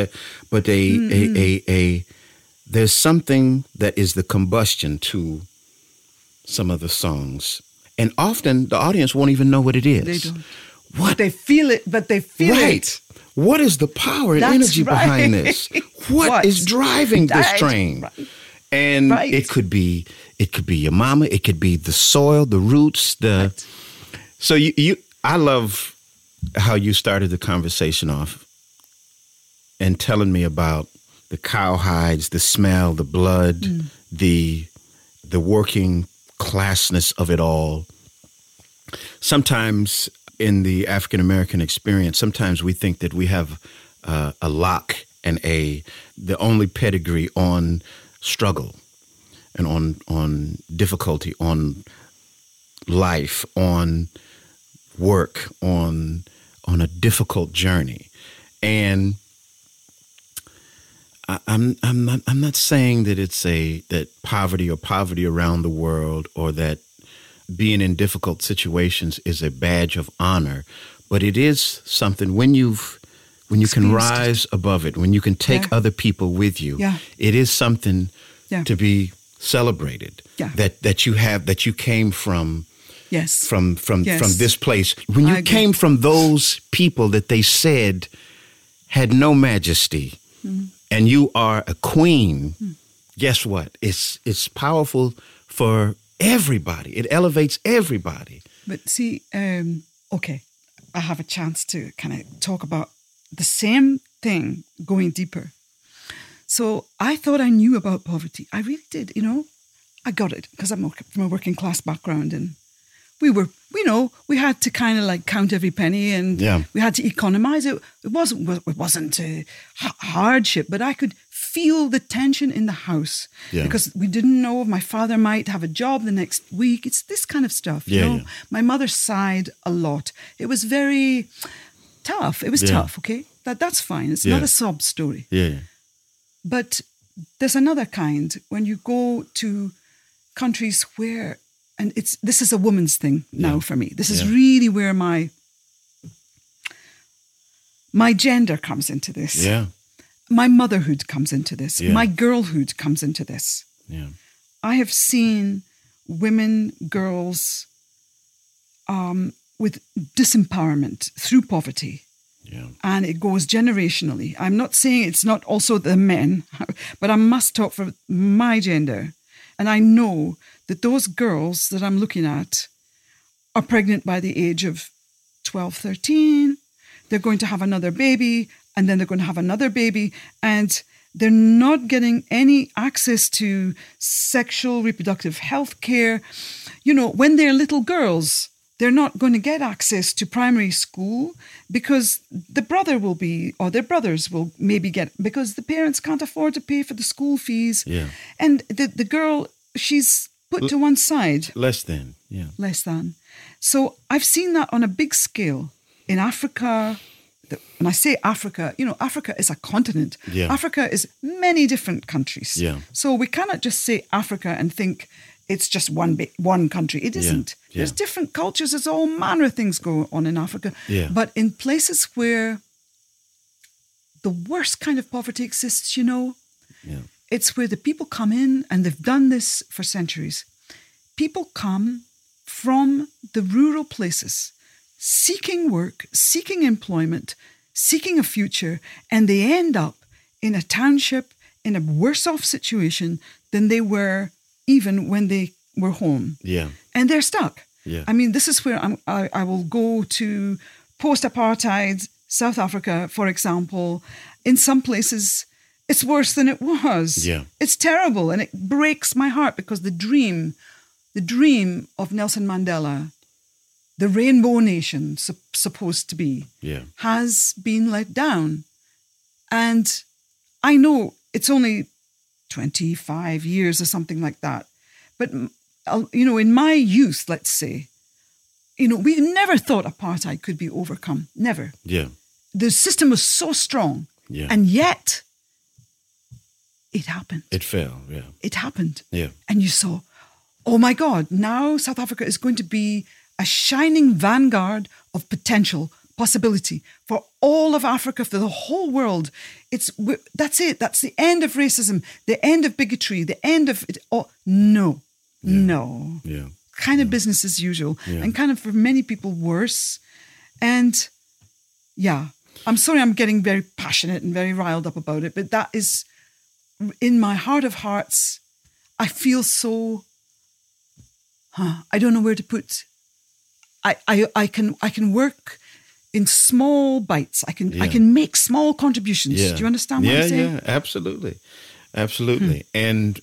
there's something that is the combustion to some of the songs. And often the audience won't even know what it is. They don't. What? They feel it, but they feel it. What is the power and That's energy right. behind this? What is driving this That's train? right. And Right. it could be your mama, it could be the soil, the roots, So I love how you started the conversation off and telling me about the cowhides, the smell, the blood, the working classness of it all. Sometimes in the African American experience, sometimes we think that we have a lock and the only pedigree on struggle and on difficulty, on life, on work on a difficult journey, and I'm not saying that it's that poverty around the world, or that being in difficult situations is a badge of honor, but it is something when you can rise above it, when you can take other people with you. Yeah. It is something to be celebrated. Yeah. That you came from. Yes. From Yes. this place. When you came from those people that they said had no majesty, and you are a queen, guess what? It's powerful for everybody. It elevates everybody. But see, okay, I have a chance to kind of talk about the same thing going deeper. So I thought I knew about poverty. I really did, I got it because I'm from a working class background, and we had to kind of like count every penny, and we had to economize it. It wasn't a hardship, but I could feel the tension in the house because we didn't know if my father might have a job the next week. It's this kind of stuff. You know? My mother sighed a lot. It was very tough. It was tough. Okay, that's fine. It's not a sob story. Yeah. But there's another kind when you go to countries where. And this is a woman's thing now for me. This is really where my gender comes into this. Yeah. My motherhood comes into this. Yeah. My girlhood comes into this. Yeah. I have seen women, girls with disempowerment through poverty. Yeah. And it goes generationally. I'm not saying it's not also the men, but I must talk for my gender. And I know that those girls that I'm looking at are pregnant by the age of 12, 13. They're going to have another baby, and then they're going to have another baby. And they're not getting any access to sexual reproductive health care. When they're little girls, they're not going to get access to primary school because the brother will be, or their brothers will maybe get, because the parents can't afford to pay for the school fees. Yeah. And the girl, she's put to one side. Less than. So I've seen that on a big scale in Africa. When I say Africa, Africa is a continent. Yeah. Africa is many different countries. Yeah. So we cannot just say Africa and think it's just one country. It isn't. Yeah. There's different cultures. There's all manner of things going on in Africa. Yeah. But in places where the worst kind of poverty exists, it's where the people come in, and they've done this for centuries. People come from the rural places, seeking work, seeking employment, seeking a future, and they end up in a township in a worse off situation than they were even when they were home. Yeah. And they're stuck. Yeah. I mean, this is where I will go to post-apartheid South Africa, for example. In some places, it's worse than it was. Yeah. It's terrible, and it breaks my heart because the dream of Nelson Mandela, the Rainbow Nation supposed to be, has been let down. And I know it's only 25 years or something like that. But, in my youth, let's say, we never thought apartheid could be overcome. Never. Yeah. The system was so strong. Yeah. And yet, it happened. It fell, yeah. It happened. Yeah. And you saw, oh my God, now South Africa is going to be a shining vanguard of potential, possibility for all of Africa, for the whole world. That's it. That's the end of racism, the end of bigotry, the end of it all. No. Yeah. Kind of business as usual, and kind of for many people worse. And I'm sorry I'm getting very passionate and very riled up about it, but that is, in my heart of hearts, I feel so, I don't know where to put. I can work in small bites. I can make small contributions. Yeah. Do you understand what I'm saying? Yeah, absolutely. And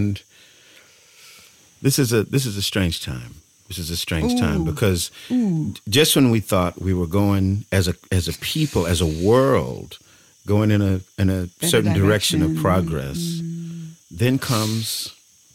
this is a strange time. This is a strange time because just when we thought we were going as a people, as a world, going in a certain direction of progress, then comes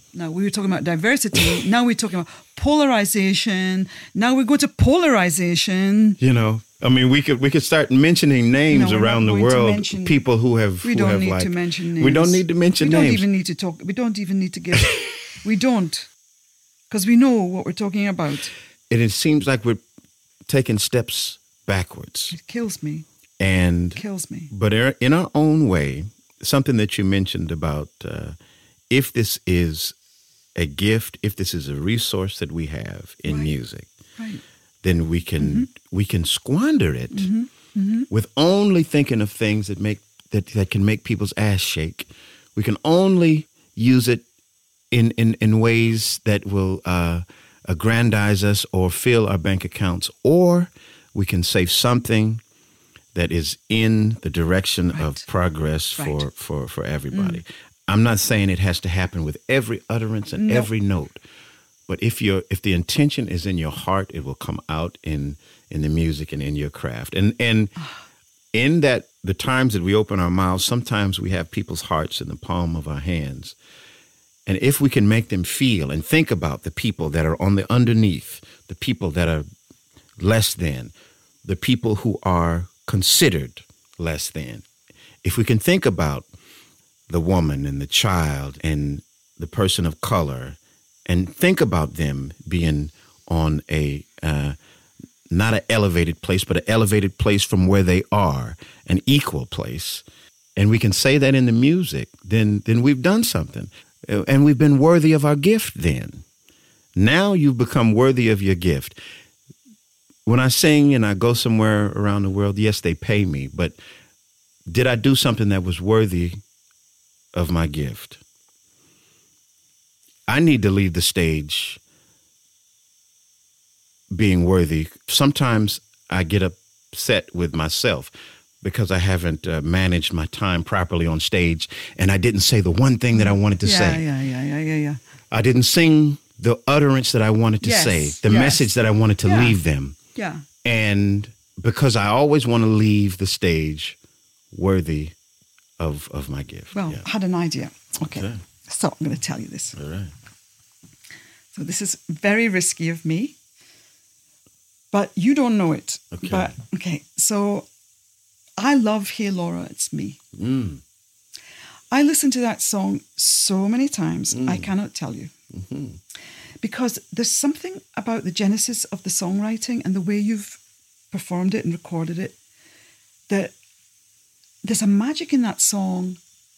Now we were talking about diversity. Now we're talking about polarization. Now we go to polarization. You know, I mean, we could start mentioning names No, we're around not the going to world. mention- People who have We who don't have need like, to mention names. We don't need to mention We don't names. even need to talk. We don't even need to give. We don't, because we know what we're talking about. And it seems like we're taking steps backwards. It kills me. And Kills me. but in our own way, something that you mentioned about if this is a gift, if this is a resource that we have in Right. music, Right. then we can squander it with only thinking of things that can make people's ass shake. We can only use it in ways that will aggrandize us or fill our bank accounts, or we can say something that is in the direction of Right. progress Right. for everybody. I'm not saying it has to happen with every utterance and No. every note, but if the intention is in your heart, it will come out in the music and in your craft. And in that, the times that we open our mouths, sometimes we have people's hearts in the palm of our hands. And if we can make them feel and think about the people that are on the underneath, the people that are less than, the people who are considered less than, if we can think about the woman and the child and the person of color and think about them being on a not an elevated place, but an elevated place from where they are, an equal place, and we can say that in the music, then we've done something. And we've been worthy of our gift then. Now you've become worthy of your gift. When I sing and I go somewhere around the world, yes, they pay me, but did I do something that was worthy of my gift? I need to leave the stage being worthy. Sometimes I get upset with myself because I haven't managed my time properly on stage, and I didn't say the one thing that I wanted to say. Yeah. I didn't sing the utterance that I wanted to Yes, say, the yes. message that I wanted to Yeah. leave them. Yeah. And because I always want to leave the stage worthy of my gift. Well, Yeah. I had an idea. Okay. Okay. So I'm going to tell you this. All right. So this is very risky of me, but you don't know it. Okay. But okay. So I love Hey Laura, It's Me. Mm. I listened to that song so many times, Mm. I cannot tell you. Mm-hmm. Because there's something about the genesis of the songwriting and the way you've performed it and recorded it, that there's a magic in that song.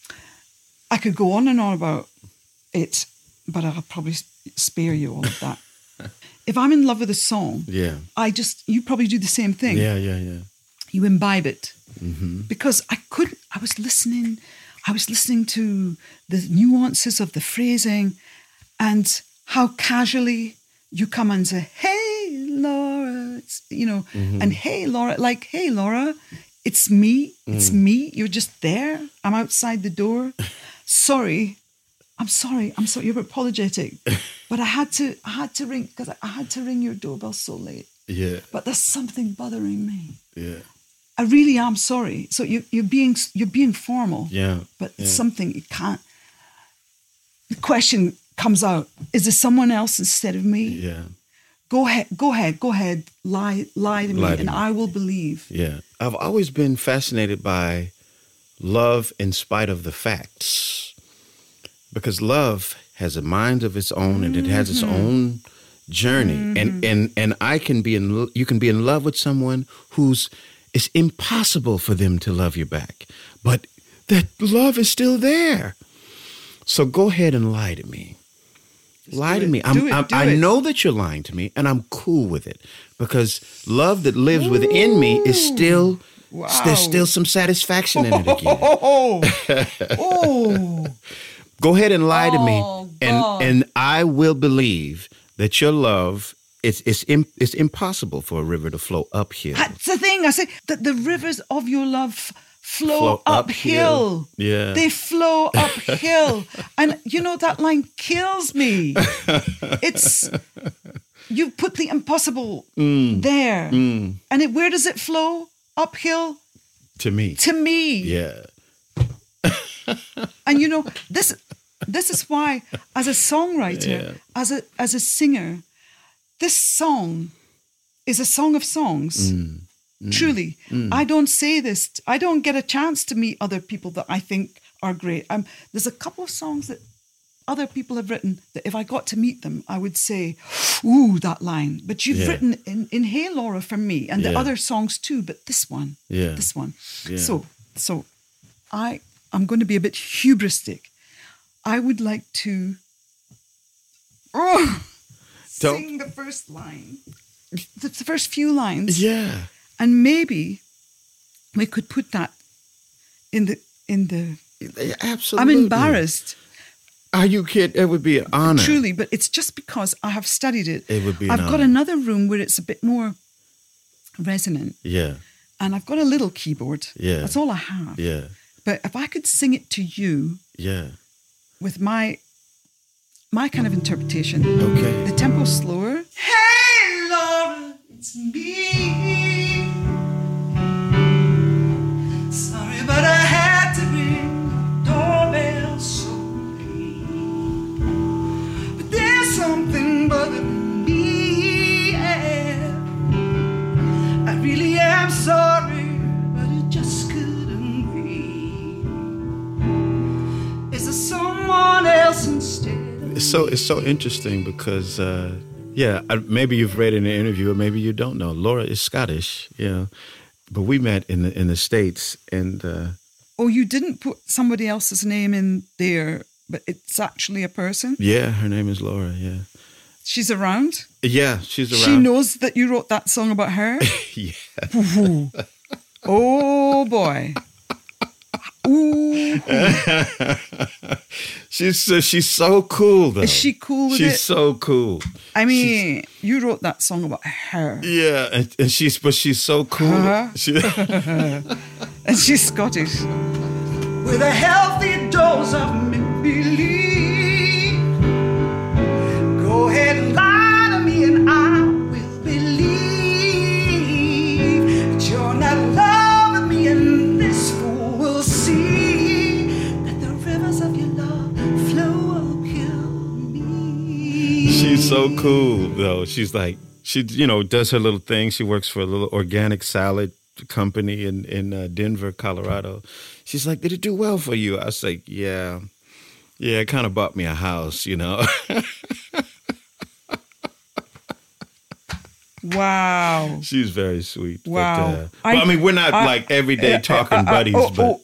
I could go on and on about it, but I'll probably spare you all of that. If I'm in love with a song, Yeah. you probably do the same thing. Yeah. You imbibe it. Mm-hmm. Because I was listening to the nuances of the phrasing and how casually you come and say, hey, Laura, it's, and hey, Laura, like, hey, Laura, it's me. It's me. You're just there. I'm outside the door. Sorry. I'm sorry. You're apologetic. But I had to ring because I had to ring your doorbell so late. Yeah. But there's something bothering me. Yeah. I really am sorry. So you're being formal. Yeah. But Yeah. something you can't. The question comes out: is there someone else instead of me? Yeah. Go ahead. Lie to me, Lie to and me. I will believe. Yeah. I've always been fascinated by love in spite of the facts. Because love has a mind of its own and it has its own journey. And I can you can be in love with someone it's impossible for them to love you back. But that love is still there. So go ahead and lie to me. Lie to me. Do it. I know that you're lying to me, and I'm cool with it because love that lives within me is still. Wow. There's still some satisfaction in it again. Oh, Go ahead and lie to me, Oh, God. and I will believe that your love. It's impossible for a river to flow uphill. that's the thing. I say that the rivers of your love flow Flow uphill. uphill. Yeah. They flow uphill. And that line kills me. You put the impossible there. And where does it flow? Uphill To me. to me. Yeah. And this, This is why, as a songwriter, as a singer, this song is a song of songs. Truly. I don't say this. I don't get a chance to meet other people that I think are great. There's a couple of songs that other people have written that if I got to meet them, I would say, ooh, that line. But you've written in Hey Laura for me, and the other songs too, but this one. Yeah. This one. Yeah. So I'm going to be a bit hubristic. I would like to sing the first line. The first few lines. Yeah. And maybe we could put that in the Absolutely. I'm embarrassed. Are you kidding? It would be an honor. Truly, but it's just because I have studied it. It would be an I've got honor. another room where it's a bit more resonant. Yeah. And I've got a little keyboard. Yeah. That's all I have. Yeah. But if I could sing it to you Yeah. with my kind of interpretation. Okay. The tempo's slower. Hey, Laura, it's me. Sorry, but I had to ring the doorbell so late. But there's something bothering me. Yeah. I really am sorry, but it just couldn't be. Is there someone else instead? It's so interesting because maybe you've read in an interview or maybe you don't know. Laura is Scottish, but we met in the States and. Oh, you didn't put somebody else's name in there, but it's actually a person. Yeah, her name is Laura. Yeah. She's around. Yeah, she's around. She knows that you wrote that song about her. Yeah. Oh boy. Ooh. She's so cool though. Is she cool with she's it? So cool. I mean, you wrote that song about her. Yeah, and she's so cool. And she's Scottish. With a healthy dose of make-believe. Go ahead and lie to me and I will believe that you're not loving me, and this fool will see that the rivers of your love flow will kill me. She's so cool though. She's like, she does her little thing. She works for a little organic salad company in Denver, Colorado. She's like, did it do well for you? I was like, yeah, it kind of bought me a house, Wow. She's very sweet. Wow. But, we're not like everyday talking buddies. No.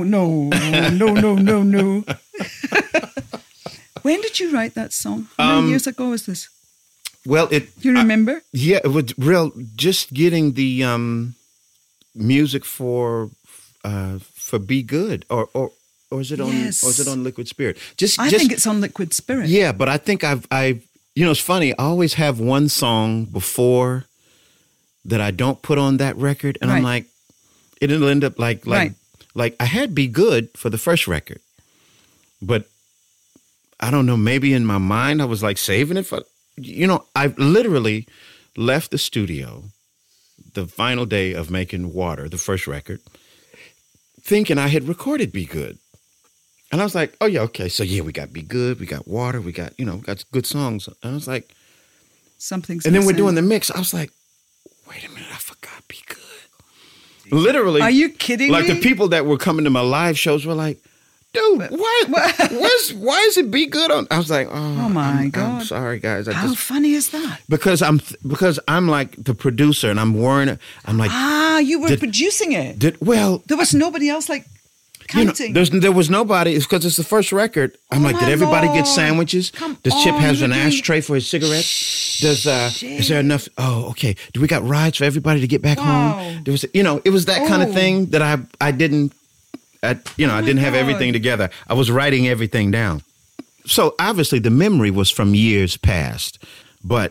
When did you write that song? How many years ago was this? Well, You remember? Yeah, it was just getting the music for Be Good, or is it on Yes. or is it on Liquid Spirit? I think it's on Liquid Spirit. Yeah, but I think I've it's funny. I always have one song before that I don't put on that record, and I'm Right. like, it'll end up like Right. I had Be Good for the first record, but I don't know. Maybe in my mind I was like saving it for. I literally left the studio the final day of making Water, the first record, thinking I had recorded Be Good. And I was like, oh, yeah, okay. So, yeah, we got Be Good, we got Water, we got good songs. And I was like, Something's and then we're missing. doing the mix. I was like, wait a minute, I forgot Be Good. Literally. Are you kidding like me? the people that were coming to my live shows were like, dude, why is it Be Good on? I was like, oh my I'm God. sorry, guys. How funny is that? Because I'm like the producer and I'm worrying. I'm like, You were producing it. there There was nobody else like counting. there was nobody. It's because it's the first record. I'm like, my did everybody get Lord. sandwiches? Come Does Chip on, has you're an doing- ashtray for his cigarettes? Is there enough? Oh, okay. Do we got rides for everybody to get back Wow. home? There was, it was that kind of Oh. thing that I didn't have God. everything together. I was writing everything down. So obviously the memory was from years past, but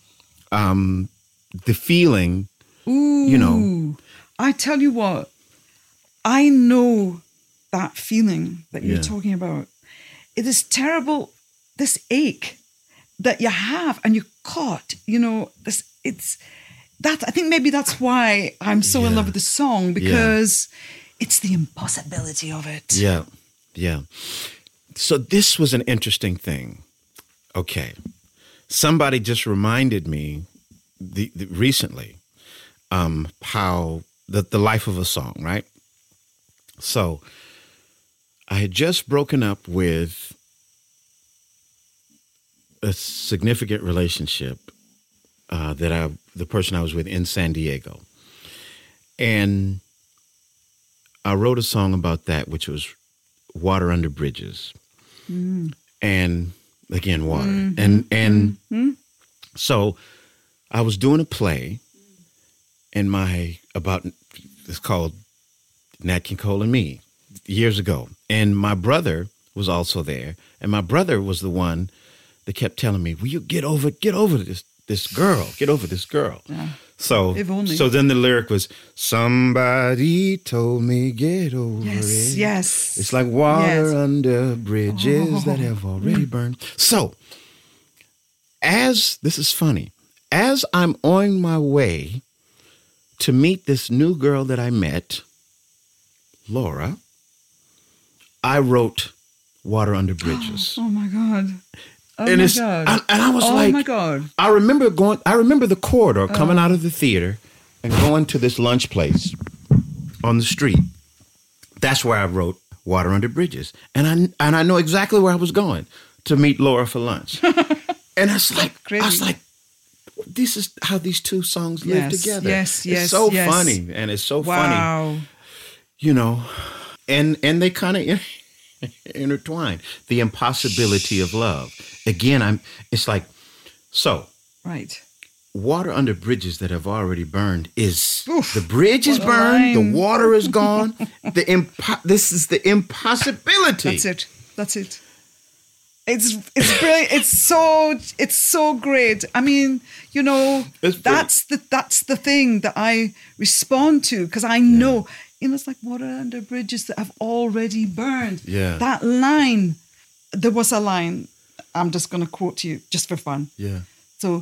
the feeling, I tell you what, I know that feeling that you're Yeah. talking about. It is terrible, this ache that you have and you're caught, I think maybe that's why I'm so in Yeah. love with the song, because it's the impossibility of it. yeah. So this was an interesting thing. Okay. Somebody just reminded me recently how the life of a song, right? So I had just broken up with a significant relationship the person I was with in San Diego. And I wrote a song about that, which was Water Under Bridges. Mm. And again, water. Mm-hmm. So I was doing a play it's called Nat King Cole and Me years ago. And my brother was also there. And my brother was the one that kept telling me, will you get over this girl, get over this girl. Yeah. So then the lyric was, somebody told me get over it. Yes. It's like water under bridges that have already burned. So this is funny, as I'm on my way to meet this new girl that I met, Laura, I wrote Water Under Bridges. Oh my God. Oh and my God. And I was like, oh my God. I remember the corridor coming out of the theater and going to this lunch place on the street. That's where I wrote Water Under Bridges. And I know exactly where I was going to meet Laura for lunch. And I was like, this is how these two songs live together. Yes. It's so funny. And it's so funny. You know, and they kind of intertwined. The impossibility of love. Again, it's like, so. Right. Water under bridges that have already burned is the bridge is burned, the water is gone. This is the impossibility. That's it. It's brilliant. It's so great. I mean, you know, that's the thing that I respond to, because I know, you know, it's like water under bridges that have already burned. Yeah. That line, there was a line, I'm just going to quote to you just for fun. Yeah. So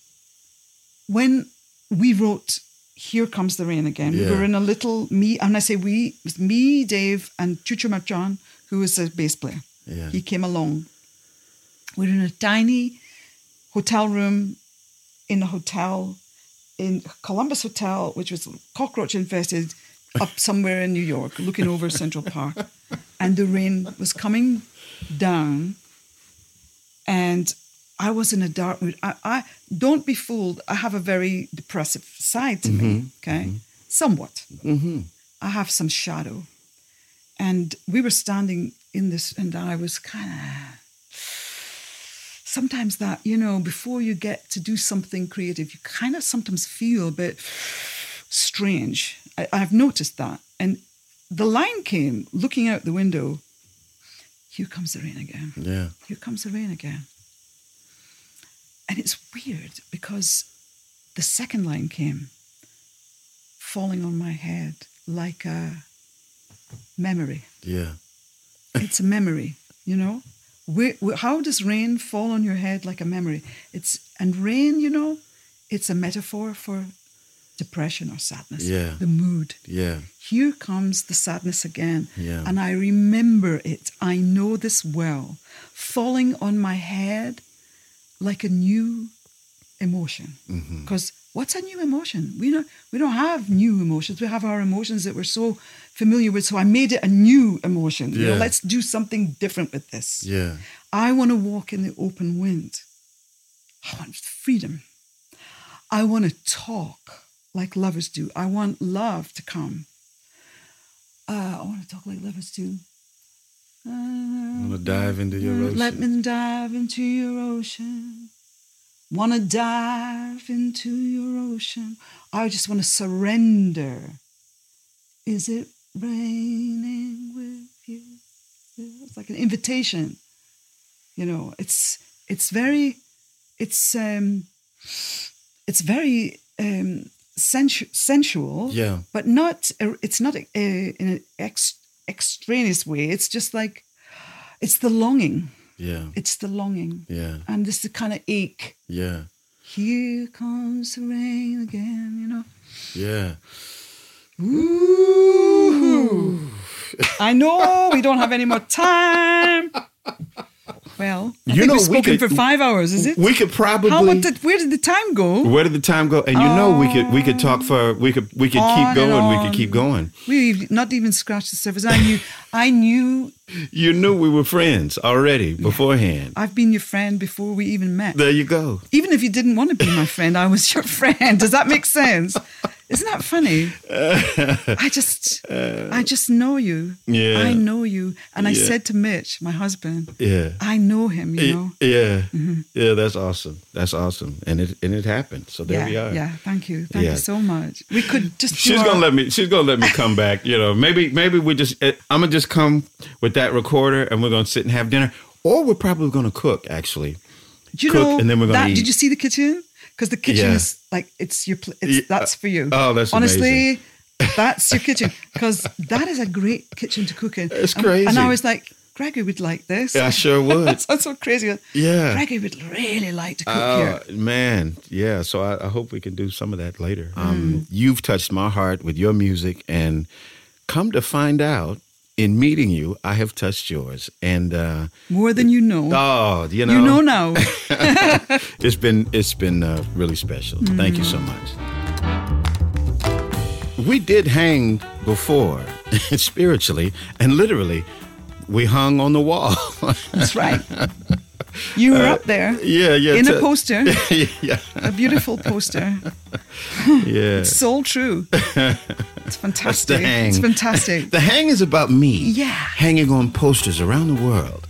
when we wrote Here Comes the Rain Again, we were in a little, and I say we, it was me, Dave, and Chucho Marchon, who was a bass player. Yeah. He came along. We were in a tiny hotel room in Columbus Hotel, which was cockroach infested, up somewhere in New York, looking over Central Park. And the rain was coming down, and I was in a dark mood. I don't be fooled. I have a very depressive side to me, okay? Mm-hmm. Somewhat. Mm-hmm. I have some shadow. And we were standing in this, and I was kind of... Sometimes that, you know, before you get to do something creative, you kind of sometimes feel a bit strange. I've noticed that. And the line came, looking out the window, here comes the rain again. Yeah. Here comes the rain again. And it's weird because the second line came, falling on my head like a memory. Yeah. It's a memory, you know? How does rain fall on your head like a memory? And rain, you know, it's a metaphor for depression or sadness. Yeah. The mood. Yeah. Here comes the sadness again. Yeah. And I remember it. I know this well. Falling on my head like a new emotion. Because what's a new emotion? We don't have new emotions. We have our emotions that we're so familiar with. So I made it a new emotion. You know, let's do something different with this. Yeah. I want to walk in the open wind. I want freedom. I want to talk like lovers do. I want love to come. I want to talk like lovers do. I want to dive into your ocean. Let me dive into your ocean. Want to dive into your ocean. I just want to surrender. Is it raining with you? It's like an invitation. You know, it's very sensual. Yeah. But it's not in an extraneous way. It's just like, it's the longing. Yeah. It's the longing. Yeah. And this is the kind of ache. Yeah. Here comes the rain again, you know. Yeah. Ooh. I know we don't have any more time. Well, I You think know, we've we spoken could- for 5 hours, is it? We could probably. Where did the time go? Where did the time go? And we could talk for we could keep On and going. We on. could keep going. We've not even scratched the surface. I knew You knew we were friends already beforehand. I've been your friend before we even met. There you go. Even if you didn't want to be my friend, I was your friend. Does that make sense? Isn't that funny? I just know you. Yeah. I know you. And I Yeah. said to Mitch, my husband, Yeah. I know him, you know. Yeah. Yeah, that's awesome. That's awesome. And it happened. So there we are. Yeah, thank you. Thank Yeah. you so much. We could just She's gonna let me come back. You know, maybe we just I'm gonna just come with that recorder and we're gonna sit and have dinner, or we're probably gonna cook actually. Do you cook, know and then we're gonna that? eat. Did you see the kitchen? Because the kitchen Yeah. is like it's Yeah. that's for you. Oh, that's honestly, that's your kitchen because that is a great kitchen to cook in. It's And crazy. I was like, Gregory would like this. Yeah, I sure would. That's so crazy. Yeah. Gregory would really like to cook here. Man, yeah. So I hope we can do some of that later. You've touched my heart with your music, and come to find out, in meeting you, I have touched yours. And More than you know. you know, You know now. it's been really special. Thank you so much. We did hang before, spiritually and literally. We hung on the wall. That's right. You were up there. Yeah. In a poster. yeah. A beautiful poster. Yeah. It's so true. It's fantastic. That's the hang. It's fantastic. The hang is about me. Yeah. Hanging on posters around the world.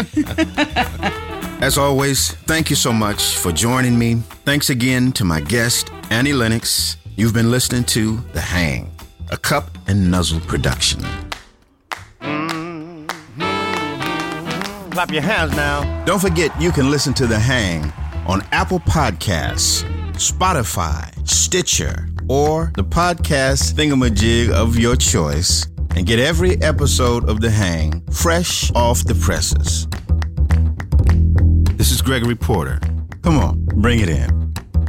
As always, thank you so much for joining me. Thanks again to my guest, Annie Lennox. You've been listening to The Hang, a Cup and Nuzzle production. Clap your hands now. Don't forget you can listen to The Hang on Apple Podcasts, Spotify, Stitcher, or the podcast thingamajig of your choice, and get every episode of The Hang fresh off the presses. This is Gregory Porter. Come on, bring it in.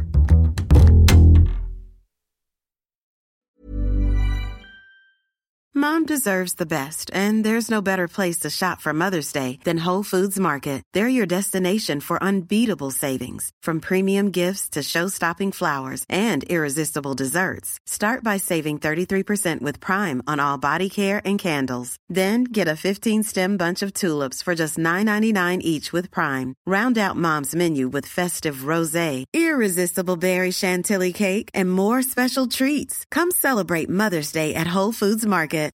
Mom deserves the best, and there's no better place to shop for Mother's Day than Whole Foods Market. They're your destination for unbeatable savings, from premium gifts to show-stopping flowers and irresistible desserts. Start by saving 33% with Prime on all body care and candles. Then get a 15-stem bunch of tulips for just $9.99 each with Prime. Round out Mom's menu with festive rosé, irresistible berry chantilly cake, and more special treats. Come celebrate Mother's Day at Whole Foods Market.